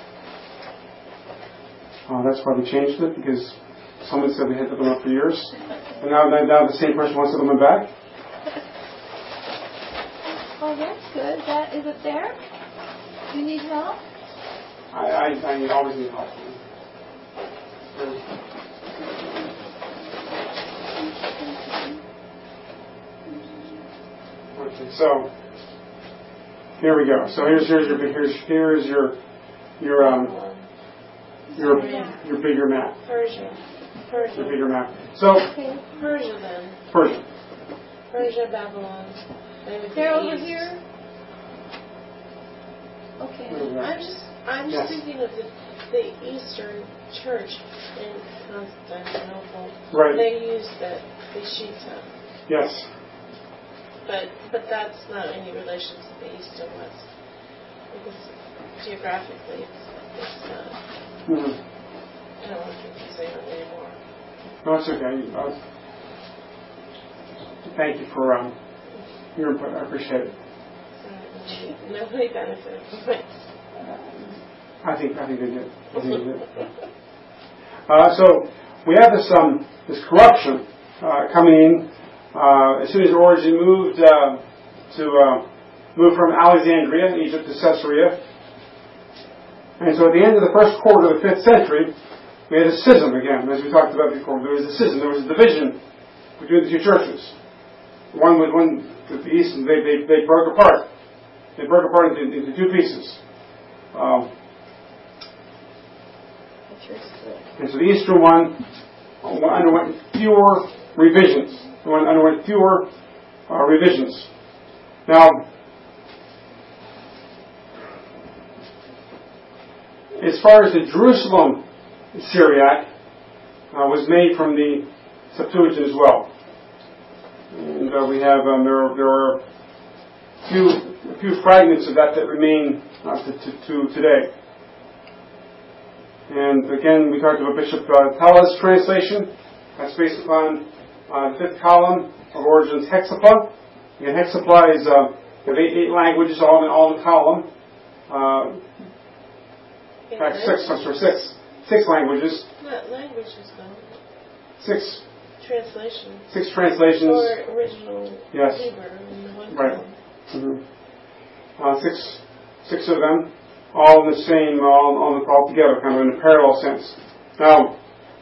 Oh, that's why we changed it, because someone said we had them up for years, and now, now the same person wants them back. Oh, that's good. That is it there? You need help? I, I, I need, always need help. Okay, so here we go. So here's here's your here's here's your your um your your bigger map. Persia. Persia. Your bigger map. So Persia then. Persia. Persia, Babylon. They would be They're over east. here. Okay. I'm just I'm Yes. just thinking of the the Eastern Church in Constantinople. Right. They use the the Shita. Yes. But but that's not any relation to the East and West. Because geographically it's it's not Mm-hmm. I don't want to confuse anyone anymore. No, it's okay. Uh, thank you for um, your input. I appreciate it. So, nobody benefited from it. I think I think they did. I think they did. Uh, so we have this um, this corruption uh, coming in uh, as soon as Origen moved uh, to uh, move from Alexandria, Egypt, to Caesarea. And so at the end of the first quarter of the fifth century, we had a schism again, as we talked about before. There was a schism. There was a division between the two churches. One with one to the east, and they, they, they broke apart. They broke apart into, into two pieces. Um, and so the eastern one underwent fewer revisions. The one underwent fewer uh, revisions. Now, as far as the Jerusalem Syriac uh, was made from the Septuagint as well, and uh, we have um, there are, there are a few a few fragments of that that remain uh, to, to, to today. And again, we talked about Bishop uh, Tella's translation. That's based upon uh, the fifth column of Origen's Hexapla. And Hexapla is uh, you have eight, eight languages all in all in the column. Uh, In fact, six, I'm sorry, six. Six languages. Not languages, though. Six. Translations. Six translations. Or original Yes. Hebrew in the one Right. column. Mm-hmm. Uh, six, six of them, all in the same, all, all, all together, kind of in a parallel sense. Now,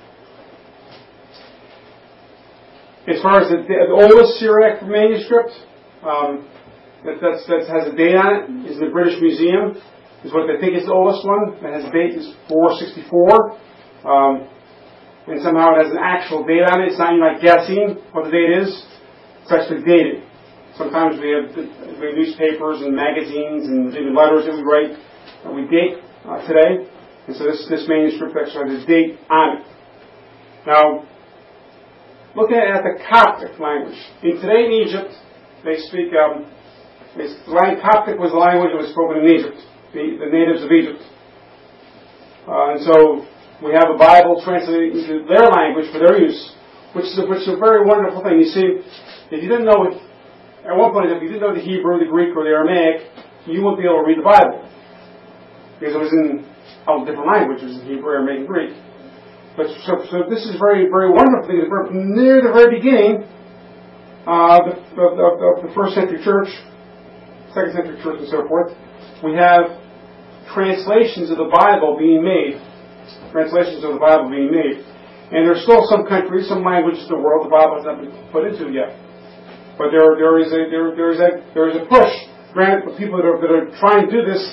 as far as the, the oldest Syriac manuscript, um, that, that's, that has a date on it, is in the British Museum. Is what they think is the oldest one. That has a date is four sixty-four. Um, and somehow it has an actual date on it. It's not even like guessing what the date is. It's actually dated. Sometimes we have, we have newspapers and magazines and even letters that we write that we date uh, today. And so this, this manuscript actually has a date on it. Now, looking at the Coptic language. In today in Egypt, they speak, um, the Coptic was the language that was spoken in Egypt. The, the natives of Egypt. Uh, and so we have a Bible translated into their language for their use, which is a, which is a very wonderful thing. You see, if you didn't know it, at one point, if you didn't know the Hebrew, the Greek, or the Aramaic, you wouldn't be able to read the Bible. Because it was in all different languages, in Hebrew, Aramaic, and Greek. But so, so this is very, very wonderful thing. From near the very beginning uh, the, of, of, of the first century church, second century church, and so forth, we have translations of the Bible being made. Translations of the Bible being made. And there's still some countries, some languages in the world the Bible has not been put into yet. But there, there is a there, there is a there is a push. Granted, the people that are that are trying to do this,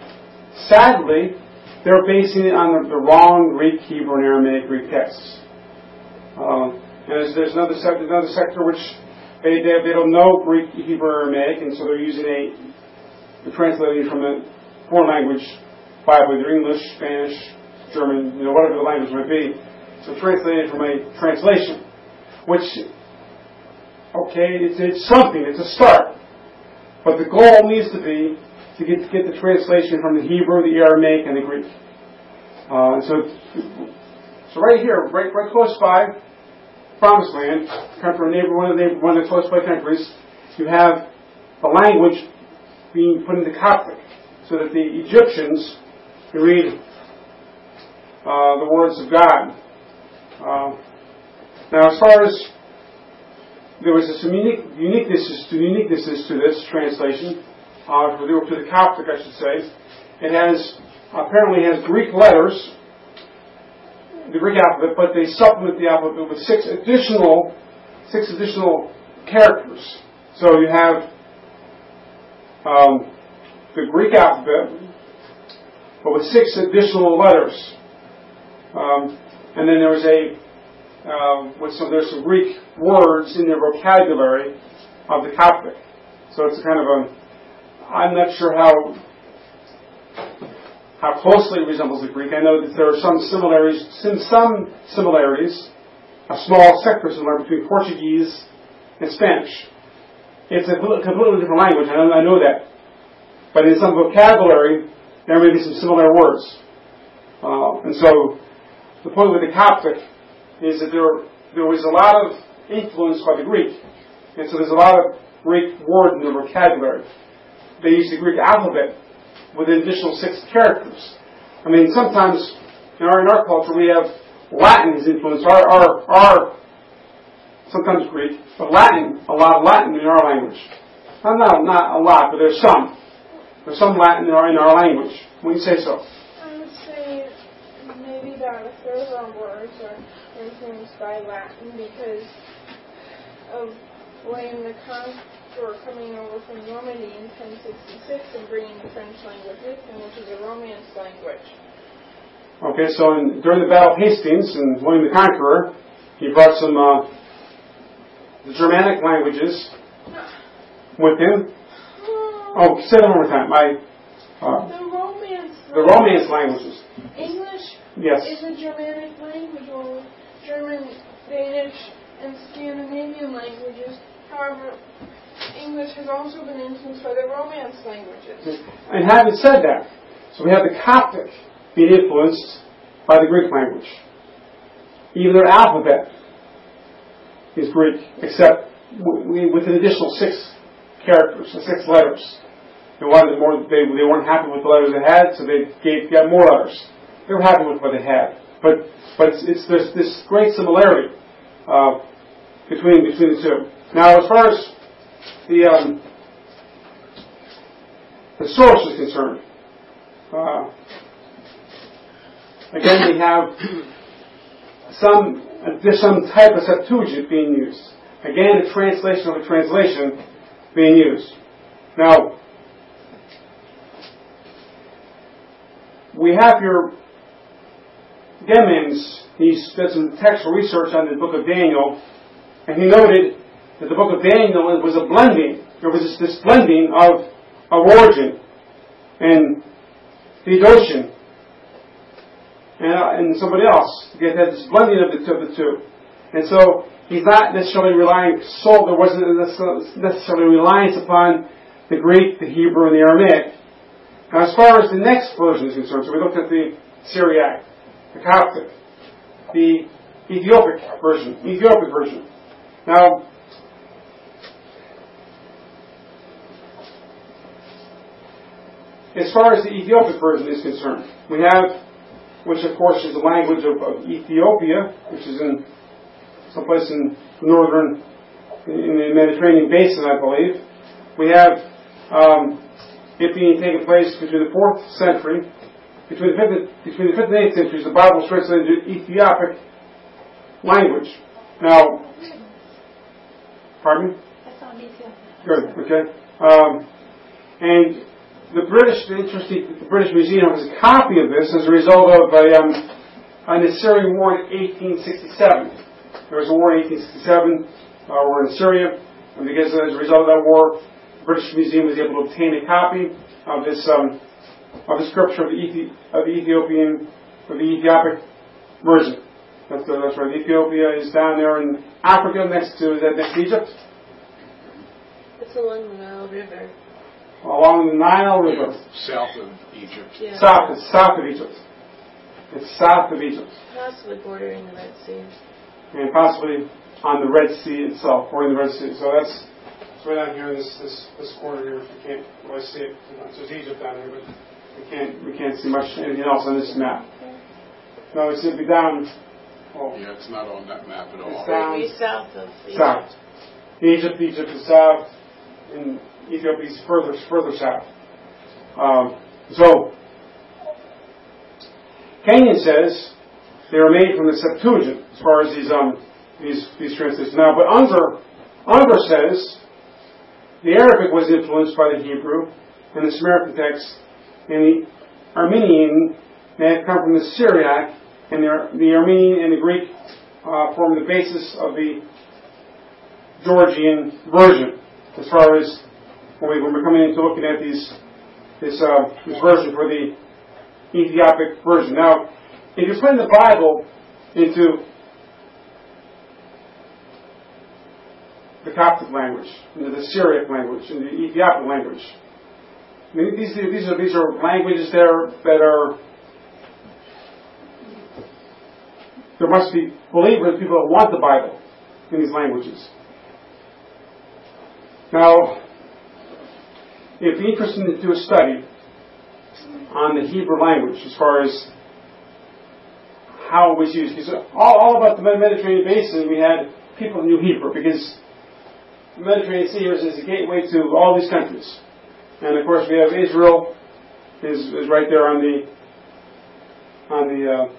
sadly, they're basing it on the, the wrong Greek, Hebrew, and Aramaic Greek texts. Um, and there's, there's another sector, another sector which they, they they don't know Greek, Hebrew, Aramaic, and so they're using a they're translating from a foreign language Bible, either English, Spanish, German, you know, whatever the language might be. So translated from a translation, which, okay, it's, it's something, it's a start. But the goal needs to be to get, to get the translation from the Hebrew, the Aramaic, and the Greek. Uh, so, so right here, right, right close by, Promised Land, country, neighbor, one of the one of the close by countries, you have the language being put into Coptic, so that the Egyptians can read uh, the words of God. Uh, now, as far as there was some unique uniquenesses to uniquenesses to this translation, uh, to the, to the Coptic, I should say. It has apparently has Greek letters, the Greek alphabet, but they supplement the alphabet with six additional six additional characters. So you have um, the Greek alphabet, but with six additional letters. Um, and then there was a, uh, with some, there's some Greek words in their vocabulary of the Coptic. So it's kind of a, I'm not sure how, how closely it resembles the Greek. I know that there are some similarities, some, some similarities, a small sector similar between Portuguese and Spanish. It's a completely different language, I know, I know that. But in some vocabulary, there may be some similar words. Uh, and so, the point with the Coptic is that there, there was a lot of influence by the Greek. And so there's a lot of Greek words in the vocabulary. They use the Greek alphabet with an additional six characters. I mean, sometimes in our, in our culture we have Latin has influenced our, our, our, sometimes Greek, but Latin, a lot of Latin in our language. Not, not, not a lot, but there's some. There's some Latin in our, in our language. When you say so. I would say maybe about a third of our words are influenced by Latin because of William the Conqueror coming over from Normandy in ten sixty-six and bringing the French language with him, which is a Romance language. Okay, so in, during the Battle of Hastings and William the Conqueror, he brought some uh, the Germanic languages with him. Oh, say that one more time. I, uh, the Romance the Romance languages. English yes. is a Germanic language, or German, Danish, and Scandinavian languages. However, English has also been influenced by the Romance languages. And having said that, so we have the Coptic being influenced by the Greek language. Even their alphabet is Greek, except with an additional six characters, six letters. They wanted more. They they weren't happy with the letters they had, so they gave got more letters. They were happy with what they had, but but it's, it's there's this great similarity uh, between between the two. Now, as far as the um, the source is concerned, uh, again we have some there's some type of Septuagint being used. Again, a translation of a translation being used. Now, we have here Demings. He did some textual research on the book of Daniel, and he noted that the book of Daniel was a blending. There was this, this blending of, of Origin and Theodotion and, uh, and somebody else. He had this blending of the, of the two. And so he's not necessarily relying, so there wasn't necessarily reliance upon the Greek, the Hebrew, and the Aramaic. Now, as far as the next version is concerned, so we looked at the Syriac, the Coptic, the Ethiopic version, Ethiopic version. Now, as far as the Ethiopic version is concerned, we have, which of course is the language of, of Ethiopia, which is in someplace in northern, in the Mediterranean basin, I believe. We have um, it being taken place between the fourth century, between the fifth, between the fifth and eighth centuries. The Bible is translated into Ethiopic language. Now, pardon me? I found Ethiopia. Good. Okay. Um, and the British, the interesting, the British Museum has a copy of this as a result of a, um, an Assyrian war in eighteen sixty-seven. There was a war in eighteen sixty-seven, uh, war in Syria, and because as a result of that war, the British Museum was able to obtain a copy of this um, of the scripture of the, Ethi- of the Ethiopian, of the Ethiopic version. That's, uh, that's right. Ethiopia is down there in Africa, next to is that next to Egypt, It's along the Nile River. along the Nile River, South of Egypt. Yeah. south. It's south of Egypt. It's south of Egypt. Possibly bordering the Red Sea. And possibly on the Red Sea itself, or in the Red Sea. So that's, that's right down here in this, this, this corner here. You can't really see it. So there's Egypt down here, but we can't we can't see much anything else on this map. No, it's going to be down. Oh, Yeah, it's not on that map at all. It's down Maybe south of Egypt. south. Egypt, Egypt is south, and Ethiopia is further further south. Um, so Kenyon says they were made from the Septuagint as far as these um these these translations. Now, but Unger Unger says the Arabic was influenced by the Hebrew and the Samaritan text, and the Armenian may have come from the Syriac, and the, the Armenian and the Greek uh, form the basis of the Georgian version, as far as when, we, when we're coming into looking at these this uh, this version for the Ethiopic version. Now, if you're putting the Bible into the Coptic language, into the Syriac language, into the Ethiopic language, I mean, these these are these are languages there that are. There must be believers, people that want the Bible in these languages. Now, it'd be interesting to do a study on the Hebrew language as far as how it was used. Because all, all about the Mediterranean basin, we had people who knew Hebrew, because the Mediterranean Sea is a gateway to all these countries. And of course, we have Israel is, is right there on the on the uh,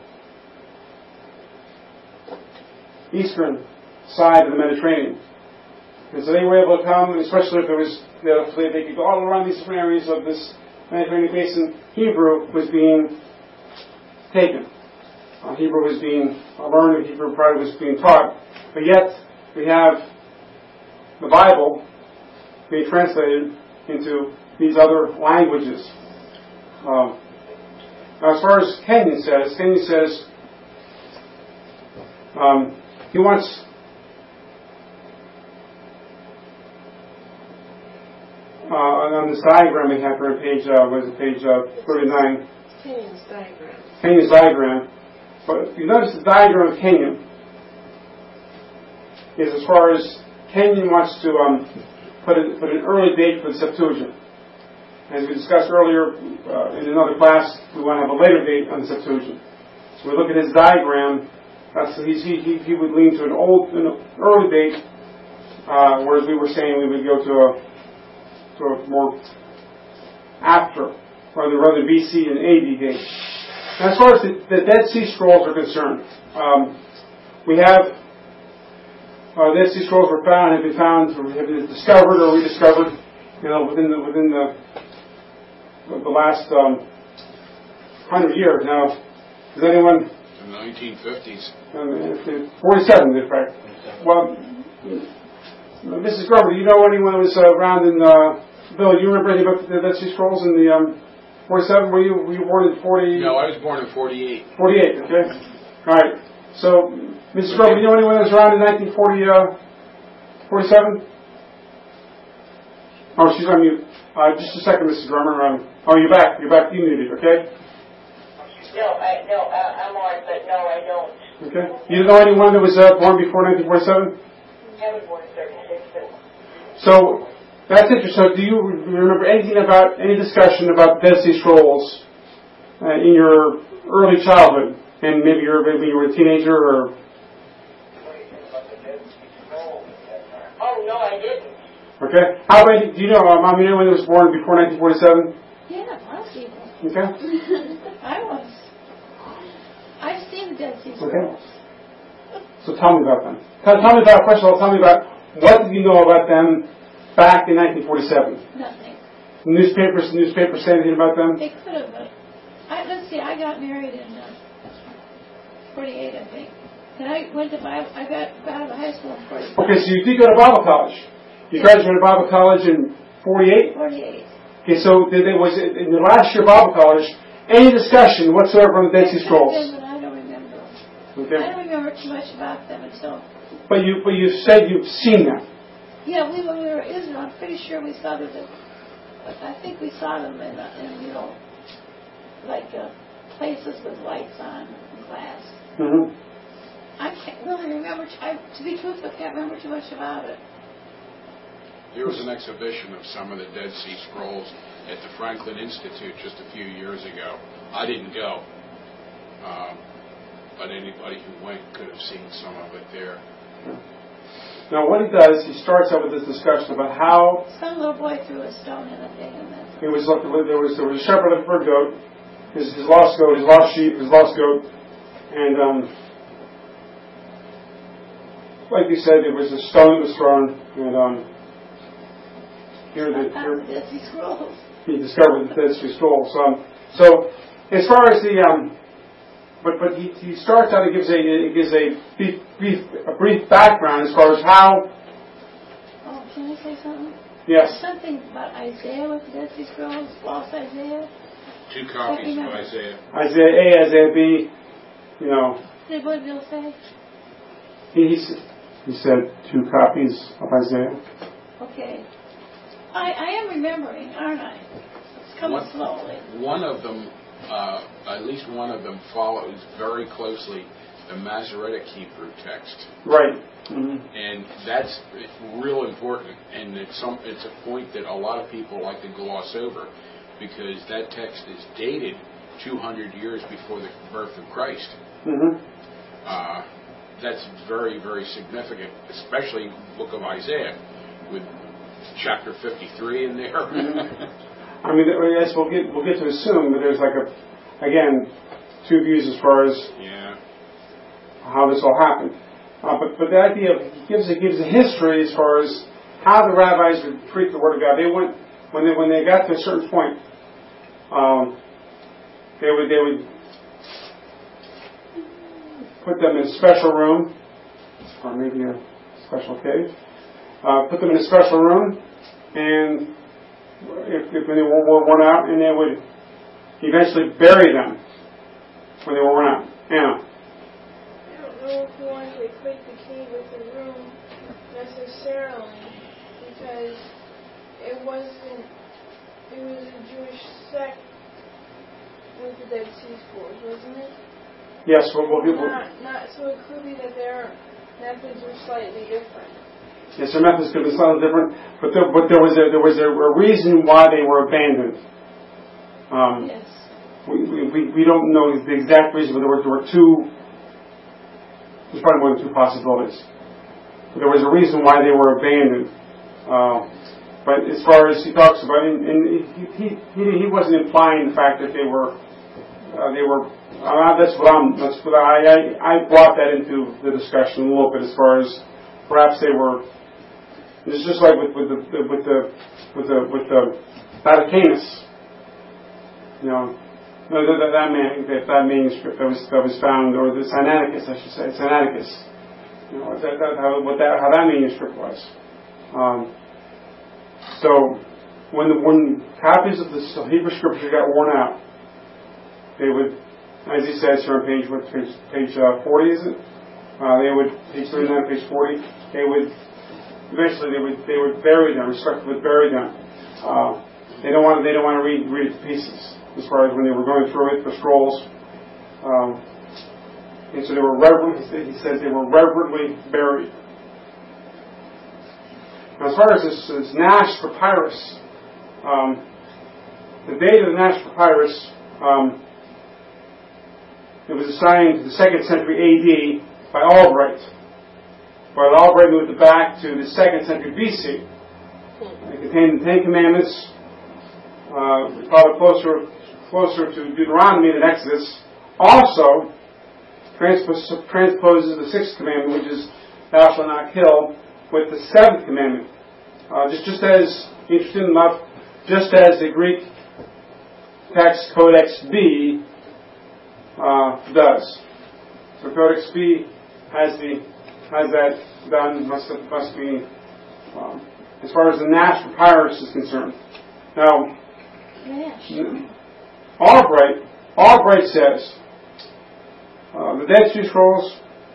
eastern side of the Mediterranean. And so they were able to come, especially if there was, you know, they could go all around these different areas of this Mediterranean basin. Hebrew was being taken. Uh, Hebrew was being learned, Hebrew probably was being taught. But yet, we have the Bible being translated into these other languages. Um, now, as far as Kenyon says, Kenyon says, um, he wants uh, on this diagram we have here on page, uh, what is it, page uh, thirty-nine. Kenyon's diagram. Kenyon's diagram. But if you notice the diagram of Kenyon is as far as Kenyon wants to um, put, a, put an early date for the Septuagint. As we discussed earlier uh, in another class, we want to have a later date on the Septuagint. So we look at his diagram. That's, he, he, he would lean to an old, an early date, uh, whereas we were saying we would go to a, to a more after, rather, rather B C and A D date. And as far as the, the Dead Sea Scrolls are concerned, um, we have uh, Dead Sea Scrolls were found, have been found, or have been discovered or rediscovered, you know, within the within the the last um, hundred years. Now, does anyone? In the nineteen fifties. forty-seven, in fact. Well, Missus Grover, do you know anyone who was uh, around in, uh, Bill, do you remember anything about the Dead Sea Scrolls in the um, forty-seven? Were you, were you born in forty? No, I was born in forty-eight. forty-eight, okay. All right. So, Missus Grover, do you know anyone who was around in nineteen forty, uh, forty-seven? Oh, she's on mute. Uh, just a second, Missus Grover. Um, oh, you're back. You're back. You muted, okay? No, I no, I, I'm on, but no, I don't. Okay. You don't know anyone that was uh, born before nineteen forty-seven? I was born in thirty-six. But... So that's interesting. So do you remember anything about any discussion about Dead Sea Scrolls uh, in your early childhood, and maybe you're maybe you were a teenager or? Oh no, I didn't. Okay. How about do you know? Um, I mean, anyone that was born before nineteen forty-seven? Yeah, lots of people. Okay. I was. I've seen the Dead Sea Scrolls. Okay. So tell me about them. Tell, tell me about, first of all, tell me about what did you know about them back in nineteen forty-seven? Nothing. Newspapers, newspapers say anything about them? They could have. But I, let's see, I got married in uh, forty-eight, I think. And I went to Bible, I got out of high school in forty-five. Okay, so you did go to Bible college. You graduated Bible college in forty-eight? forty-eight. Okay, so did they, was it in the last year of Bible college, any discussion whatsoever on the Dead Sea Scrolls? But I don't remember. Okay. I don't remember too much about them until. But you, but you said you've seen them. Yeah, we when we were in Israel, I'm pretty sure we saw them. I think we saw them in, uh, in you know, like uh, places with lights on and glass. Mm-hmm. I can't really remember. I, to be truthful, I can't remember too much about it. There was an exhibition of some of the Dead Sea Scrolls at the Franklin Institute just a few years ago. I didn't go, um, but anybody who went could have seen some of it there. Now, what he does, he starts out with this discussion about how Some little boy threw a stone in a thing, and that's. he was looking. There was there was a shepherd looking for a goat, his his lost goat, his lost sheep, his lost goat, and um, like you said, there was a stone that was thrown, and um. here the Out of the Dead Sea Scrolls. he discovered the Dead Sea Scrolls. Um, so as far as the um, but but he, he starts out. He gives a he gives a brief, brief a brief background as far as how. Oh, can I say something? Yes. Something about Isaiah with the Dead Sea Scrolls, lost Isaiah. Two copies of Isaiah. Isaiah A, Isaiah B. You know. Did what Bill say? He he, s- he said two copies of Isaiah. Okay. I I am remembering, aren't I? It's coming One- slowly. One of them, uh, at least one of them, follows very closely the Masoretic Hebrew text, Right. Mm-hmm. and that's real important. And it's some it's a point that a lot of people like to gloss over, because that text is dated two hundred years before the birth of Christ. Mm-hmm. Uh, that's very, very significant, especially in the book of Isaiah, with chapter fifty-three in there. I mean, I guess we'll get we'll get to assume that there's like a, again, two views as far as Yeah. how this all happened. Uh, but but the idea of he gives it gives a history as far as how the rabbis would treat the Word of God. They went when they when they got to a certain point, um, they would they would put them in a special room, or maybe a special cave. Uh, put them in a special room, and if, if they were worn out, and they would eventually bury them when they were worn out. Anna. I don't know if you want to equate the cave with the room necessarily, because it wasn't, it was a Jewish sect with the Dead Sea Scrolls, wasn't it? Yes, we'll, we'll, we'll, Not, not, so it could be that their methods were slightly different. yes, their methods could be slightly different, but there, but there was a, there was a, a reason why they were abandoned. Um, Yes. we, we, we we don't know the exact reason, but there were, there were two, there's probably more than two possibilities. But there was a reason why they were abandoned. Uh, but as far as he talks about, and, and he, he, he, he wasn't implying the fact that they were, uh, they were, uh, that's what I'm, that's what I, I, I brought that into the discussion a little bit as far as perhaps they were, it's just like with, with the, with the, with the, with the Vaticanus. You know, no, that, that, that, man, that, that manuscript that was that was found, or the Sinaiticus, I should say, Sinaiticus. You know, that, that, how, what that, how that manuscript was. Um, so, when the, when copies of the Hebrew Scripture got worn out, they would, as he says here on page what page page uh, forty, is it? Uh, they would page thirty-nine, page forty. They would eventually they would they would bury them, respectively would bury them. Uh, they don't want they don't want to read read it to pieces. As far as when they were going through it, the scrolls. Um, and so they were reverently, he says they were reverently buried. Now, as far as this, this Nash Papyrus, um, the date of the Nash Papyrus, um, it was assigned to the second century A D by Albright. But Albright moved it back to the second century B C. It contained the Ten Commandments, uh, probably closer closer to Deuteronomy than Exodus. Also, transpos- transposes the sixth commandment, which is "Thou shalt not kill," with the seventh commandment. Uh, just, just as interesting enough, just as the Greek text Codex B uh, does. So Codex B has the has that done. Must must be um, as far as the Nash Papyrus is concerned. Now. Yes. Albright, Albright says uh, the Dead Sea Scrolls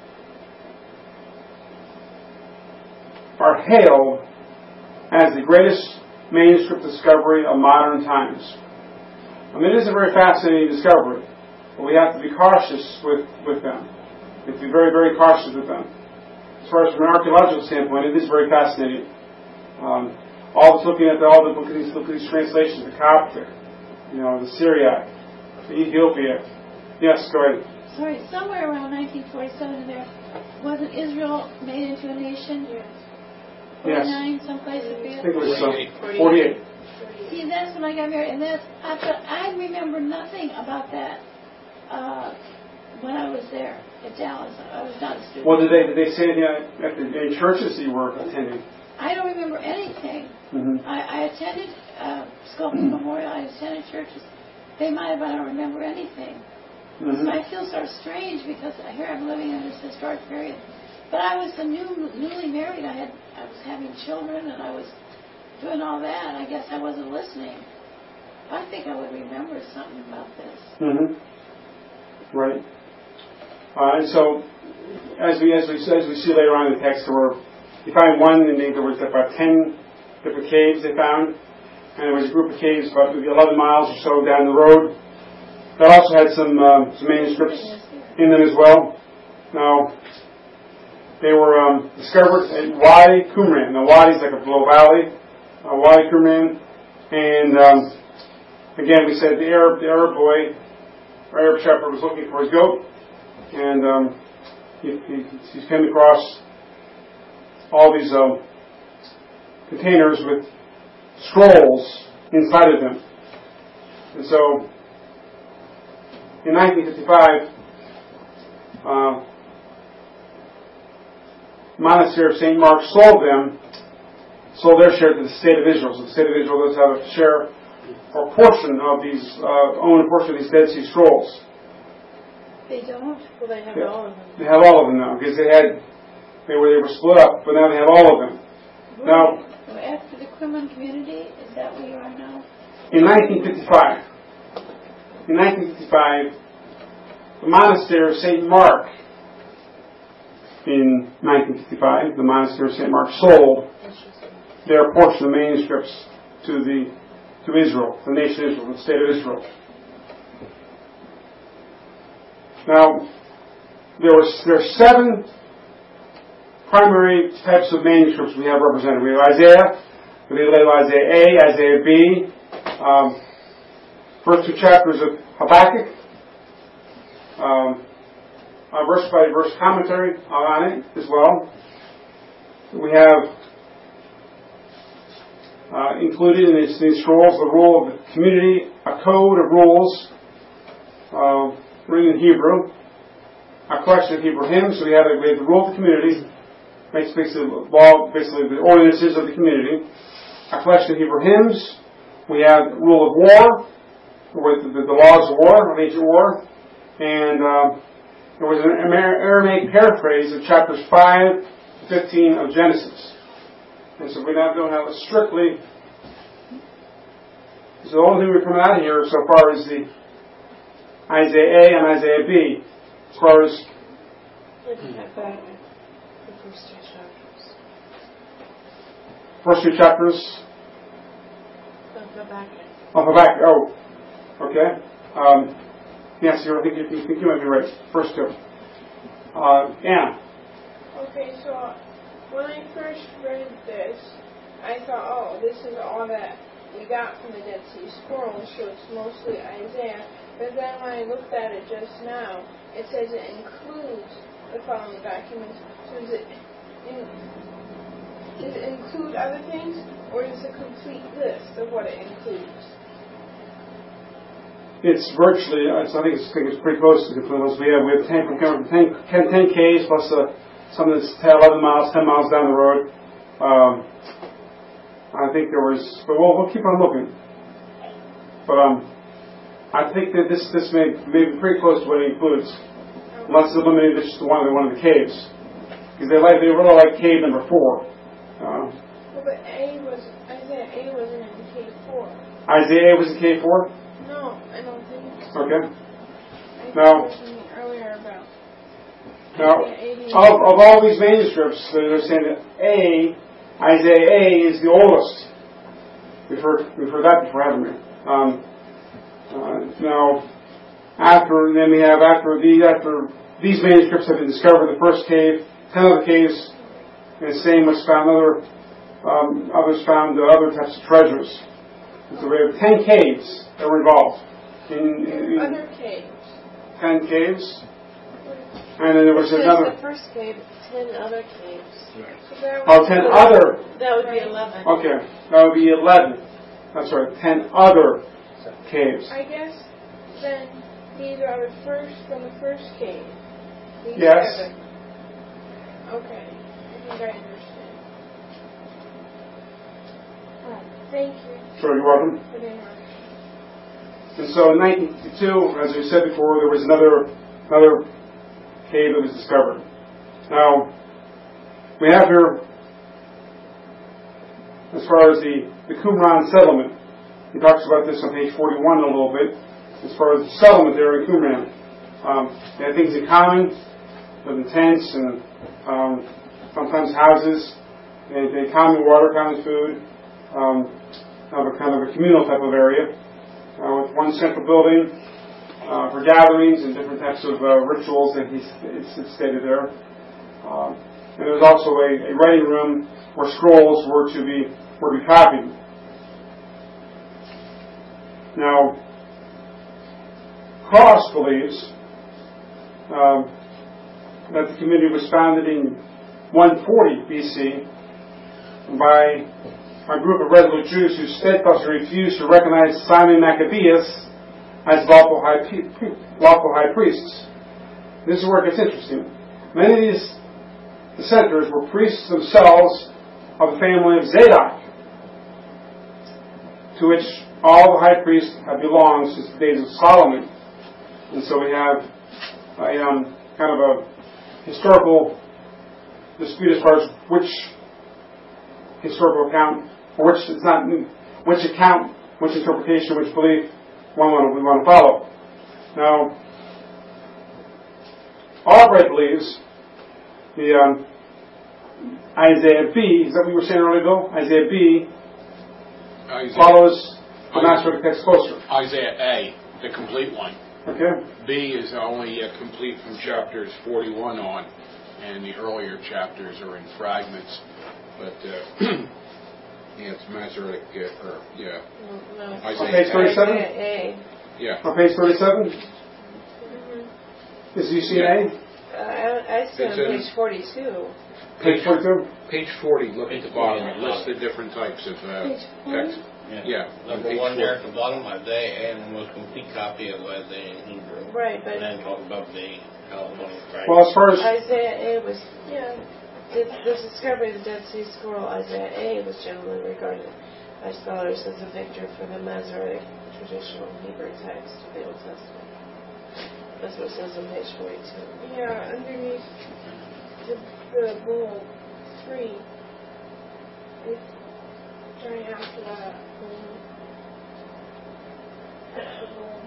are hailed as the greatest manuscript discovery of modern times. I mean, it is a very fascinating discovery, but we have to be cautious with, with them. We have to be very, very cautious with them. As far as from an archaeological standpoint, it is very fascinating. Um, all this looking at the, all the look at these, look at these translations, the Coptic, you know, the Syriac, the Ethiopia. Yes, go ahead. Sorry, somewhere around nineteen forty-seven in there, wasn't Israel made into a nation? Yes. forty-nine, someplace up I there? think it was uh, forty-eight. forty-eight. See, that's when I got married, and that's, I, thought- I remember nothing about that uh, when I was there at Dallas. I was not a student. Well, did they did they say it uh, at the in churches you were attending? I don't remember anything. Mm-hmm. I, I attended uh, Sculpture Memorial. I attended churches. They might have, but I don't remember anything. Mm-hmm. So I feel sort of strange because here I'm living in this historic period. But I was a new, newly married. I had, I was having children, and I was doing all that. I guess I wasn't listening. I think I would remember something about this. Mm-hmm. Right. Uh, and so, as we as we as we see later on in the text, there were you find one, and there was about ten different caves they found, and there was a group of caves about maybe eleven miles or so down the road. That also had some um, some manuscripts in them as well. Now, they were um, discovered at Wadi Qumran. Now, Wadi is like a little valley, uh, Wadi Qumran, and um, again, we said the Arab the Arab boy, our Arab shepherd, was looking for his goat, and um, he, he, he came across all these um, containers with scrolls inside of them, and so in nineteen fifty-five, uh, Monastery of Saint Mark sold them, sold their share to the State of Israel. So the State of Israel does have a share or portion of these, uh, own a portion of these Dead Sea Scrolls. They don't? Well, they have Yeah. all of them. They have all of them now because they had they were they were split up, but now they have all of them. Right. Now, After the Qumran community, is that where you are now? in nineteen fifty-five, in nineteen fifty-five, the Monastery of Saint Mark. In nineteen fifty-five, the Monastery of Saint Mark sold their portion of the manuscripts to the to Israel, the nation of Israel, the state of Israel. Now, there were there are seven primary types of manuscripts we have represented. We have Isaiah, we have Isaiah A, Isaiah B, um, first two chapters of Habakkuk, um, a verse by verse commentary on it as well. We have uh, included in these, these scrolls the rule of the community, a code of rules uh, written in Hebrew, a collection of Hebrew hymns. So we have, we have the rule of the community, makes basically the law, basically the ordinances of the community. A collection of Hebrew hymns. We have the rule of war, with the, the laws of war, of ancient war, and uh, there was an Aramaic paraphrase of chapters five to fifteen of Genesis. And so we now don't have a strictly. So the only thing we're coming out of here so far is the Isaiah A and Isaiah B. As far as Look at back the first two chapters. first two chapters Go, go back. of Habakkuk. Oh, okay. Um, yes, you I think you, you think you might be right. First two. Uh, Anna. Okay, so when I first read this, I thought, oh, this is all that we got from the Dead Sea Scrolls, so it's mostly Isaiah. But then when I looked at it just now, it says it includes the following documents. So does it, in, does it include other things, or is it a complete list of what it includes? It's virtually, I think it's, I think it's pretty close to the complete list. We have, we have ten, ten, ten, ten Ks plus uh, something that's eleven miles, ten miles down the road. Um, I think there was, but we'll, we'll keep on looking. But um, I think that this this may, may be pretty close to what it includes, unless it's limited to just one of the, one of the caves, because they like they really like cave number four. Uh, Well, but A was, Isaiah A wasn't in K four. Isaiah was in K four. No, I don't think so. Okay. I think Now- there was something earlier about Now, Isaiah A. of, of all these manuscripts, they're saying that A, Isaiah A, is the oldest. We've heard, we've heard that before, haven't we? Um, uh, now, after, then we have after the after these manuscripts have been discovered, the first cave, ten other caves, and the same was found. Other um, others found uh, other types of treasures. And so we have ten caves that were involved. In, in, in Other caves. ten caves. And then there was It says another. the first cave, ten other caves. So that Oh, was ten other. That would be eleven. Okay, that would be eleven. That's right, ten other caves. I guess then these are the first from the first cave. These Yes. seven. Okay. I think I understand. Thank you Sure, you're welcome. for the information. And so in nineteen fifty-two, as we said before, there was another another cave that was discovered. Now, we have here, as far as the, the Qumran settlement, he talks about this on page forty-one a little bit, as far as the settlement there in Qumran. Um, they had things in common, lived in tents and um, sometimes houses. They had common water, common food, um, kind of a kind of a communal type of area. Uh, with one central building uh, for gatherings and different types of uh, rituals that he it's stated there. Um, and there was also a, a writing room where scrolls were to be were to be copied. Now, Cross believes um, that the community was founded in one forty B C by a group of resolute Jews who steadfastly refused to recognize Simon Maccabeus as lawful high, lawful high priests. This is where it gets interesting. Many of these dissenters were priests themselves of the family of Zadok, to which all the high priests have belonged since the days of Solomon. And so we have a um, kind of a historical dispute as far as which historical account, or which it's not which account, which interpretation, which belief one we want to follow. Now, Albright believes the um, Isaiah B. Is that what you were saying earlier, Bill? Isaiah B. Isaiah, follows the Masoretic text closer. Isaiah A, the complete one. Okay. B is only uh, complete from chapters forty-one on, and the earlier chapters are in fragments. But uh, yeah, it's Masoretic, uh, or yeah. No, no. On page thirty-seven? A. Yeah. On page thirty-seven? Mm-hmm. Is you see an A? Uh, I, I see on It's in- page forty-two. Page forty-two? Page forty, look at the bottom. Yeah. It lists the different types of uh, Page forty? text. Yeah. Yeah. Number Page one four. there at the bottom, Isaiah, and the most complete copy of Isaiah in Hebrew. Right, but And then talk about the California fragment. Well, as far as Isaiah A was, Yeah. the, the discovery of the Dead Sea Scroll, Isaiah A was generally regarded by scholars as a victor for the Masoretic traditional Hebrew text of the Old Testament. That's what it says on page forty-two. Yeah, underneath the, the bowl three. It's right after that. The bowl.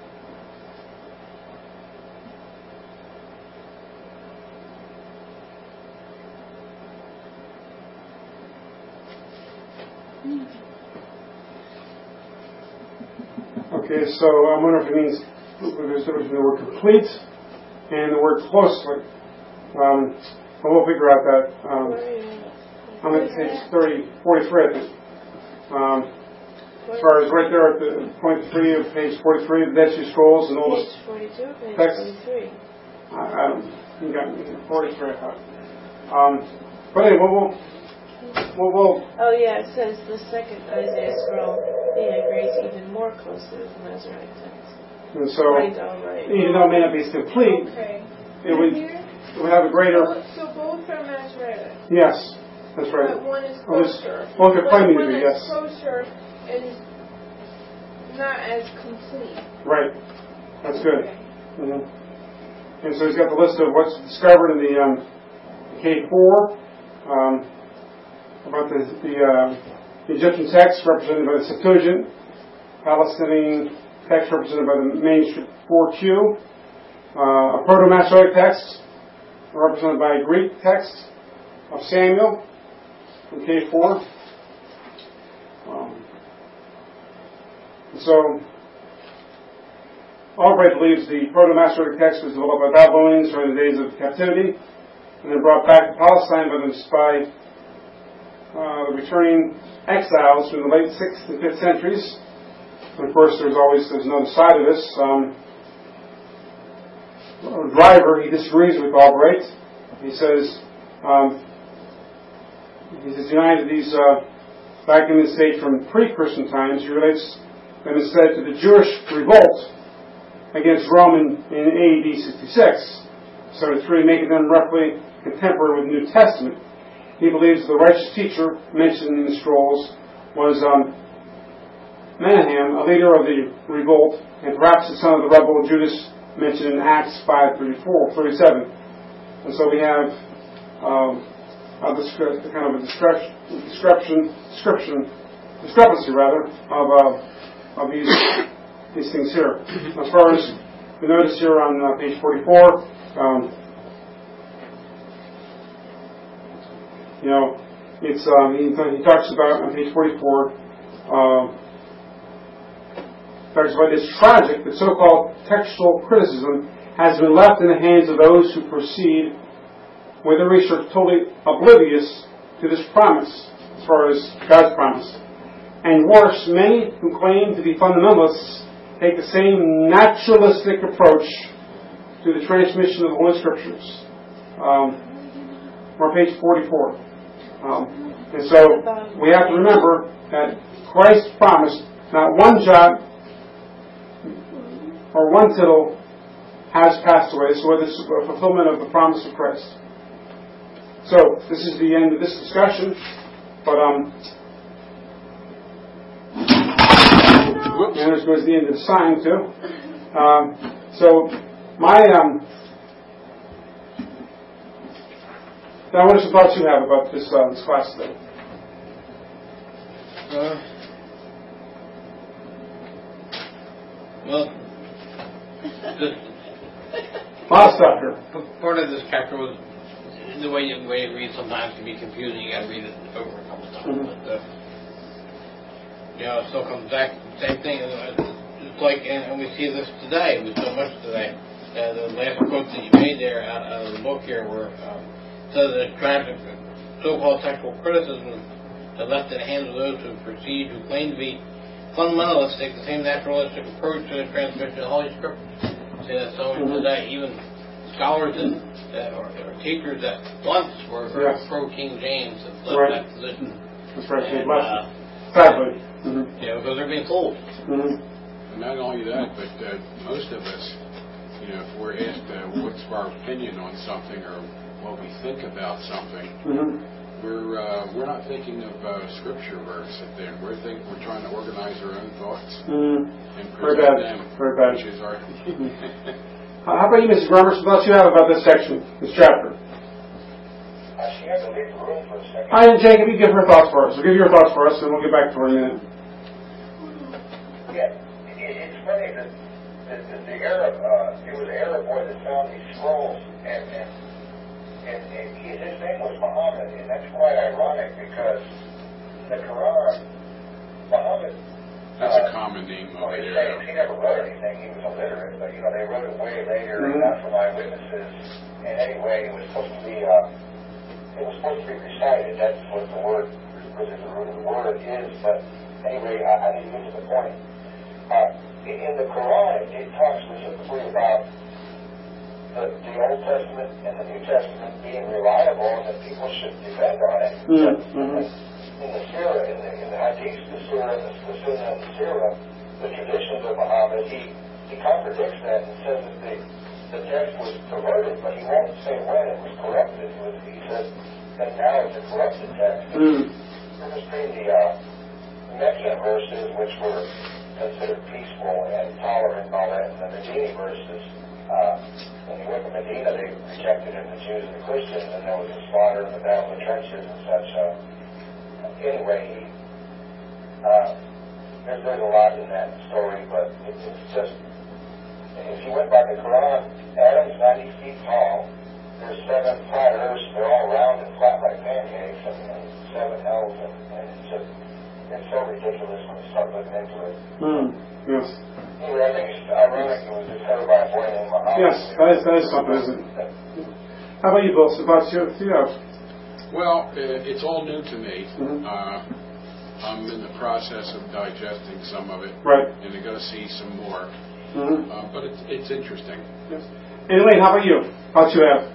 okay, so I wonder if it means there's a difference between the word complete and the word closely. Um, but we'll figure out that. Um, I'm at page thirty, forty-three, I think. Um, as far as right there at the point three of page forty-three, the Dead Sea Scrolls and all this. Page forty-two, page Text. forty-three. I, I don't, you got me, forty-three, I thought. Um, but anyway, we'll, we'll, we'll, Oh yeah, it says the second Isaiah scroll integrates even more closely with the Masoretic text. and so, Right, all right. even though it may not be complete, Okay. it would, Here? it would have a greater, So both are Masoretic. yes, that's right. But one is Well, this- closer. well, they're One- claiming to one be, that's yes. closer and not as complete. Right. That's good. Okay. hmm And so he's got the list of what's discovered in the um, K four, um, about the, the, uh, the Egyptian text represented by the Septuagint, Palestinian text represented by the manuscript four Q, uh, a Proto-Masoretic text represented by a Greek text of Samuel in K four. Um, so, Albright believes the Proto-Masoretic text was developed by Babylonians during the days of captivity and then brought back to Palestine by the, by, uh, the returning exiles from the late sixth and fifth centuries. And of course, there's always there's another side of this. Um, Driver, he disagrees with Albright. He says, um, he says, united these uh, back in the state from pre-Christian times. He relates them instead to the Jewish revolt against Rome in, in A D sixty-six, so it's really making them roughly contemporary with the New Testament. He believes the righteous teacher mentioned in the scrolls was um, Menahem, a leader of the revolt, and perhaps the son of the rebel Judas mentioned in Acts five thirty-four, thirty-seven. And so we have um, a discre- kind of a description, description, description, discrepancy rather of uh, of these these things here. As far as we notice here on uh, page forty-four, um, you know, it's um, he, he talks about on page forty-four. Uh, talks about it's tragic that so-called textual criticism has been left in the hands of those who proceed with their research totally oblivious to this promise, as far as God's promise. And worse, many who claim to be fundamentalists take the same naturalistic approach to the transmission of the Holy Scriptures. Um, we're on page forty-four. Um, and so we have to remember that Christ promised not one jot or one tittle has passed away. So this is a fulfillment of the promise of Christ. So this is the end of this discussion. But um, and there goes the end of the sign too. Um, so my um, now what are some thoughts you have about this uh, this class today? Uh, well, this, a lot of stuff here. part of this chapter was the way you, the way you read sometimes can be confusing. You got to read it over a couple times. Mm-hmm. But, uh, you know, it still comes back same thing. It's like, and we see this today with so much today. Uh, the last quote that you made there out, out of the book here, where um, says that tragic so-called textual criticism is left in the hands of those who proceed, who claim to be fundamentalists, take the same naturalistic approach to the transmission of the Holy Scriptures. See that so much Mm-hmm. today. Even scholars that, that or, or teachers that once were very Yes. pro King James have left Right. that position. That's right. And, Uh, uh, Sadly. Mm-hmm. you know, because they're being fooled. Mm-hmm. And not only that, but uh, most of us, you know, if we're asked uh, what's our opinion on something or what we think about something, Mm-hmm. we're uh, we're not thinking of uh, scripture verse at the end. We're think we're trying to organize our own thoughts Mm-hmm. and Very present bad. them, Very bad. which is our. Uh, how about you, Missus Grummer? Some thoughts you have about this section, this chapter? Uh, she had to leave the room for a second. Hi, and Jacob, you give her thoughts for us. We'll give your thoughts for us, and we'll get back to her in a minute. Yeah, it, it's funny that, that, that the Arab, uh, it was an Arab boy that found these scrolls, and and, and, and he, his name was Muhammad, and that's quite ironic because the Quran, Muhammad. That's a uh, common name Well, over he there. said he never wrote anything. He was illiterate, but you know they wrote it way later, Mhm. not from eyewitnesses. And anyway, it was supposed to be, uh, it was supposed to be recited. That's what the word, was it the root of the word is. But anyway, I, I need to get to the point. Uh, in, in the Quran, it talks specifically about the, the Old Testament and the New Testament being reliable and that people should depend on it. Mm-hmm. But in the Sirah, in the, in the Hadith, the Surah, the, the Sunnah, and the Sirah, the traditions of Muhammad, he, he contradicts that and says that the, the text was perverted, but he won't say when it was corrupted. It was, he says that now it's a corrupted text. Mm. We're just reading the uh, Meccan verses, which were considered peaceful and tolerant and all that, and the Medina verses. Uh, when they went to Medina, they rejected the Jews and the Christians, and there was a slaughter in the Battle of the Trenches and such. Uh, Anyway, he, uh, there's, there's a lot in that story, but it, it's just, if you went by the Quran, Adam's ninety feet tall, there's seven flat earths, they're all round and flat like pancakes, and, and seven hells, and, and it's just, it's so ridiculous when you start looking into it. Mm. Yes. Anyway, I think it's ironic it was discovered by a boy named Muhammad. Yes, that is, that is something, isn't it? How about you, Bill? Some thoughts you you have? Well, uh, it's all new to me. Mhm. Uh, I'm in the process of digesting some of it, Right. and I'm going to see some more. Mm-hmm. Uh, but it's it's interesting. Yes. And Elaine, how about you? Thoughts you have?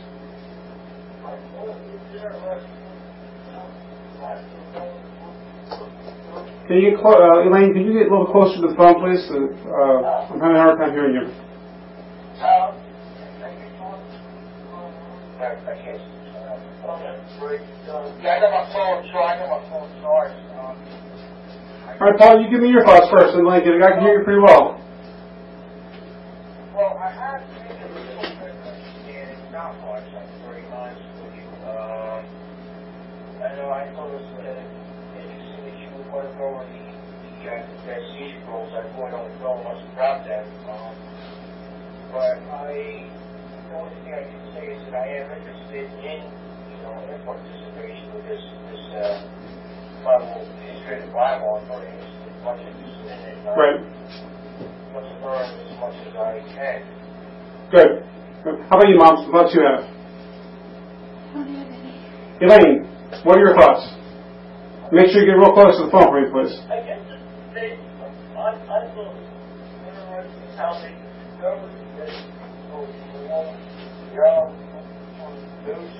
Can you, get clo- uh, Elaine, can you get a little closer to the phone, please? Uh, uh, I'm having a hard time hearing you. Um, I can't. Yeah, I got my phone, so I got my phone charged. Um, All right, Paul, you give me your thoughts first, and Lincoln, I can hear you pretty well. Well, I have made a little bit of understanding, not much, I'm very honest with you. Um, I know I thought it was uh, interesting that you would want to go over the, the uh, Dead Sea Scrolls. I really don't know much about that. Um, but I, the only thing I can say is that I am interested in, you know, in participation with this, this uh, Bible, history of the Bible. I'm very interested, much interested in it. Uh, Right. Let's learn as much as I can. Good. How about you, Mom? What thoughts you have? I don't have any. Elaine, what are your thoughts? Make sure you get real close to the phone for me, please. I guess they, I, I thought interesting how they discovered that those young those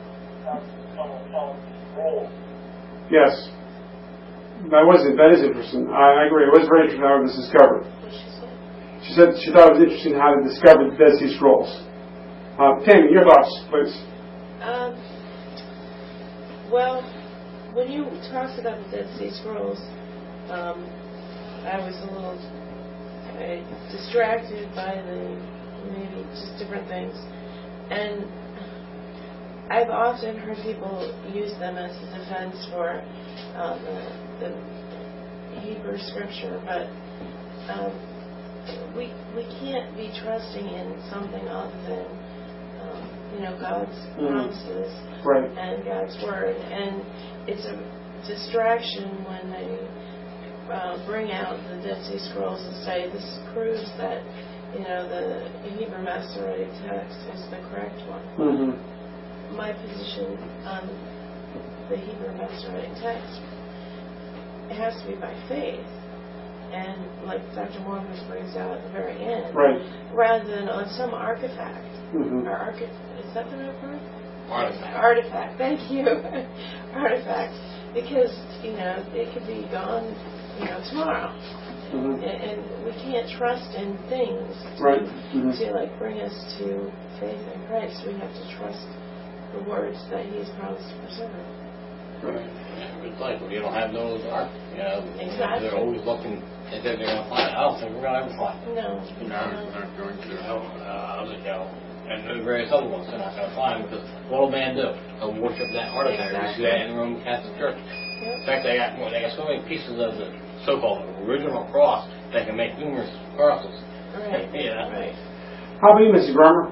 role. Yes. That was it. That is interesting. I, I agree. It was very interesting how it was discovered. She said she thought it was interesting how they discovered the Dead Sea Scrolls. Uh, Tammy, your thoughts, please. Um, well, when you talked about the Dead Sea Scrolls, um, I was a little uh, distracted by the maybe just different things, and I've often heard people use them as a defense for uh, the, the Hebrew Scripture, but um, we we can't be trusting in something other than um, you know God's mm. promises right. and God's word, and it's a distraction when they uh, bring out the Dead Sea Scrolls and say this proves that you know the Hebrew Masoretic text is the correct one. Mm-hmm. My position on the Hebrew Masoretic text, it has to be by faith. And like Doctor Mormons brings out at the very end, right. rather than on some artifact. Mm-hmm. Or archi- is that the right word? Artifact. Artifact, thank you. Artifact. Because, you know, it could be gone, you know, tomorrow. Mm-hmm. And, and we can't trust in things to, right. mm-hmm. to like bring us to faith in Christ. We have to trust the words that He has promised to preserve. Right. Yeah, it's like you don't have no dark. You know, Exactly. they're always looking as if they're going to find it. I don't think we're going to ever find it. No. You know, they're going to help uh, others, you know, and the various other ones they're not going to find because what will man do? They'll worship that artifact. Exactly. We see that in the Roman Catholic Church. Yep. In fact, they got well, they got so many pieces of the so-called original cross they can make numerous crosses. Right. Yeah. Right. How about you, Missus Bremer?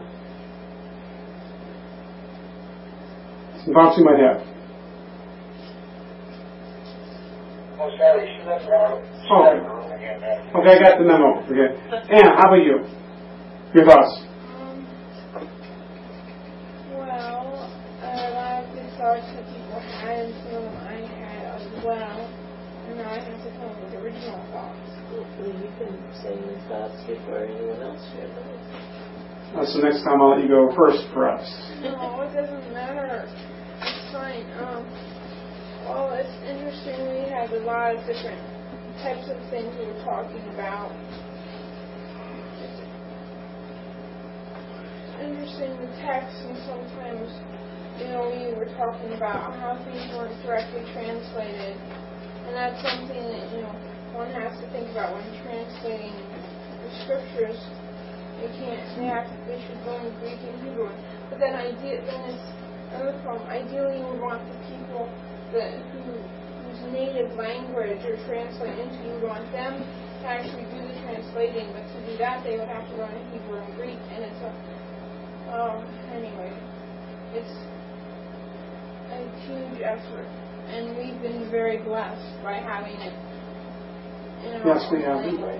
Some thoughts you might have. Oh, sorry, she left the room. She Oh. left the room again. uh, Okay, I got the memo. Okay. Anna, how about you? Your thoughts? Um, well, a lot of good thoughts that people had, and some of them I had as well. And now I have to come up with original thoughts. Well, you can say your thoughts before anyone else shares theirs. Uh, so next time I'll let you go first, perhaps. No, it doesn't matter. It's fine. Um, well, it's interesting. We had a lot of different types of things we were talking about. It's interesting the text, and sometimes, you know, we were talking about how things weren't directly translated, and that's something that you know one has to think about when translating the scriptures. They can't. They have. They should go in Greek and Hebrew. But then, ide- then it's another problem. Ideally, you would want the people that who whose native language are translated into. You would want them to actually do the translating. But to do that, they would have to learn Hebrew and Greek, and it's a. Um. Anyway, it's a huge effort, and we've been very blessed by having it in our Yes, we own have. language.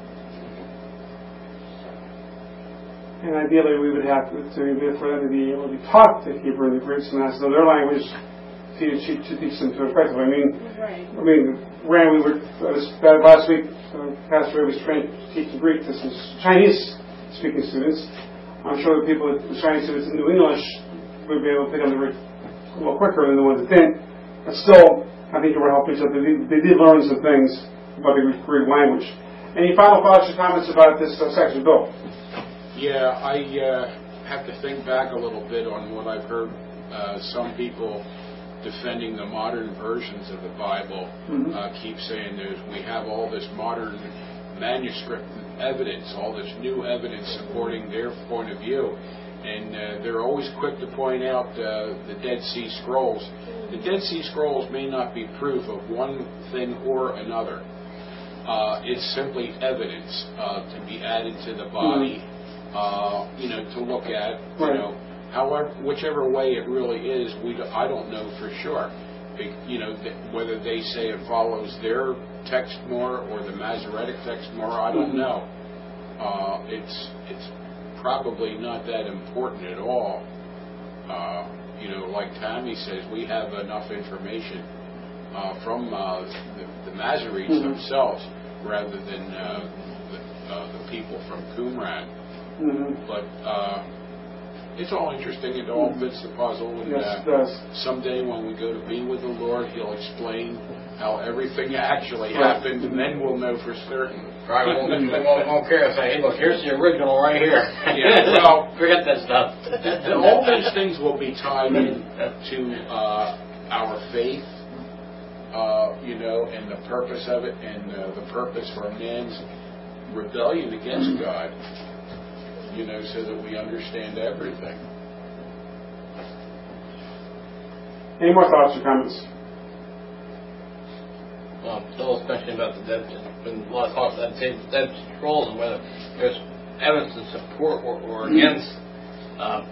And ideally, we would have to, to for them to be able to be taught the Hebrew and the Greek, so that's so their language to, to, to teach them to effectively. I mean, Right. I mean, Rand, we were uh, last week. Uh, Pastor Ray was trained to teach Greek to some Chinese-speaking students. I'm sure the people, the Chinese students that knew English, would be able to pick up the Greek a little quicker than the ones that didn't. But still, I think it would help each other. They, they did learn some things about the Greek language. Any final thoughts or comments about this uh, section, Bill? Yeah, I uh, have to think back a little bit on what I've heard uh, some people defending the modern versions of the Bible Mhm. uh, keep saying there's we have all this modern manuscript evidence, all this new evidence supporting their point of view. And uh, they're always quick to point out uh, the Dead Sea Scrolls. The Dead Sea Scrolls may not be proof of one thing or another. Uh, it's simply evidence uh, to be added to the body, uh, you know, to look at, you Right. know. However, whichever way it really is, we do, I don't know for sure. Be, you know, th- whether they say it follows their text more or the Masoretic text more, I don't know. Uh, it's it's probably not that important at all. Uh, you know, like Tammy says, we have enough information uh, from uh, the, the Masoretes Mm-hmm. themselves rather than uh, the, uh, the people from Qumran. Mm-hmm. But uh, it's all interesting. It all fits the puzzle. And Yes, uh, it does. someday when we go to be with the Lord, He'll explain how everything actually happened, and then we'll know for certain. Right, we won't, we won't, won't care and say, hey, look, here's the original right here. Yeah, well, forget that stuff. And all these things will be tied in to uh, our faith, uh, you know, and the purpose of it, and uh, the purpose for man's rebellion against God, you know, so that we understand everything. Any more thoughts or comments? Well, the whole question about the dead, there's been a lot of talk about the dead scrolls and whether there's evidence to support or, or against. Uh,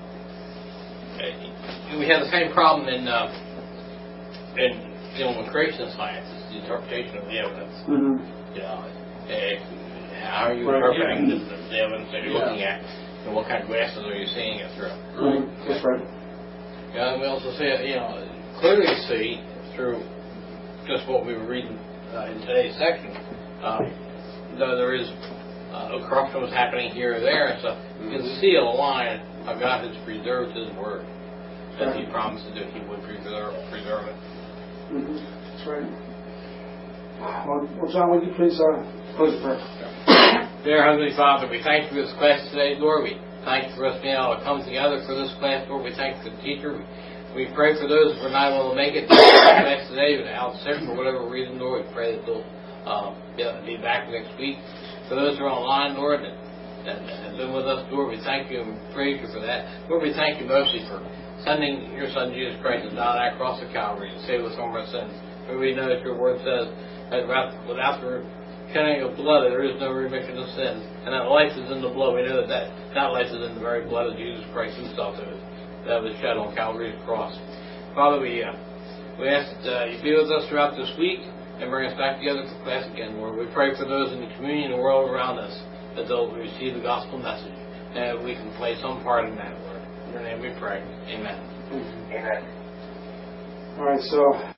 we have the same problem in uh, in dealing with creation science, it's the interpretation of the evidence. Mm-hmm. You know, eh, how are you Right. interpreting Yeah. the, the evidence that you're Yeah. looking at, and what kind of glasses are you seeing it through? Mm-hmm. That's right. Yeah, and we also see, you know, clearly see through just what we were reading uh, in today's section, uh, though there is uh, corruption was happening here or there, so you can see a line how God has preserved His word, as He promised to do. He would preserve, preserve it. Mm-hmm. That's right. Well, well, John, would you please uh, close the prayer? Dear Heavenly Father, we thank you for this class today, Lord. We thank you for us being able to come together for this class, Lord. We thank you for the teacher. We, we pray for those who are not able to make it to this class today, but out sick for whatever reason, Lord. We pray that they'll uh, be, be back next week. For those who are online, Lord, and, and, and been with us, Lord, we thank you and we praise you for that. Lord, we thank you mostly for sending your Son, Jesus Christ, to die on that cross of Calvary to save us from our sins. For we know that your word says that without the shedding of blood, there is no remission of sins, and that life is in the blood. We know that that, that life is in the very blood of Jesus Christ Himself that was, that was shed on Calvary's cross. Father, we uh, we ask that uh, you be with us throughout this week and bring us back together for class again, Lord. We pray for those in the community and the world around us that they'll receive the gospel message, and that we can play some part in that, Lord. In your name we pray. Amen. Amen. All right, so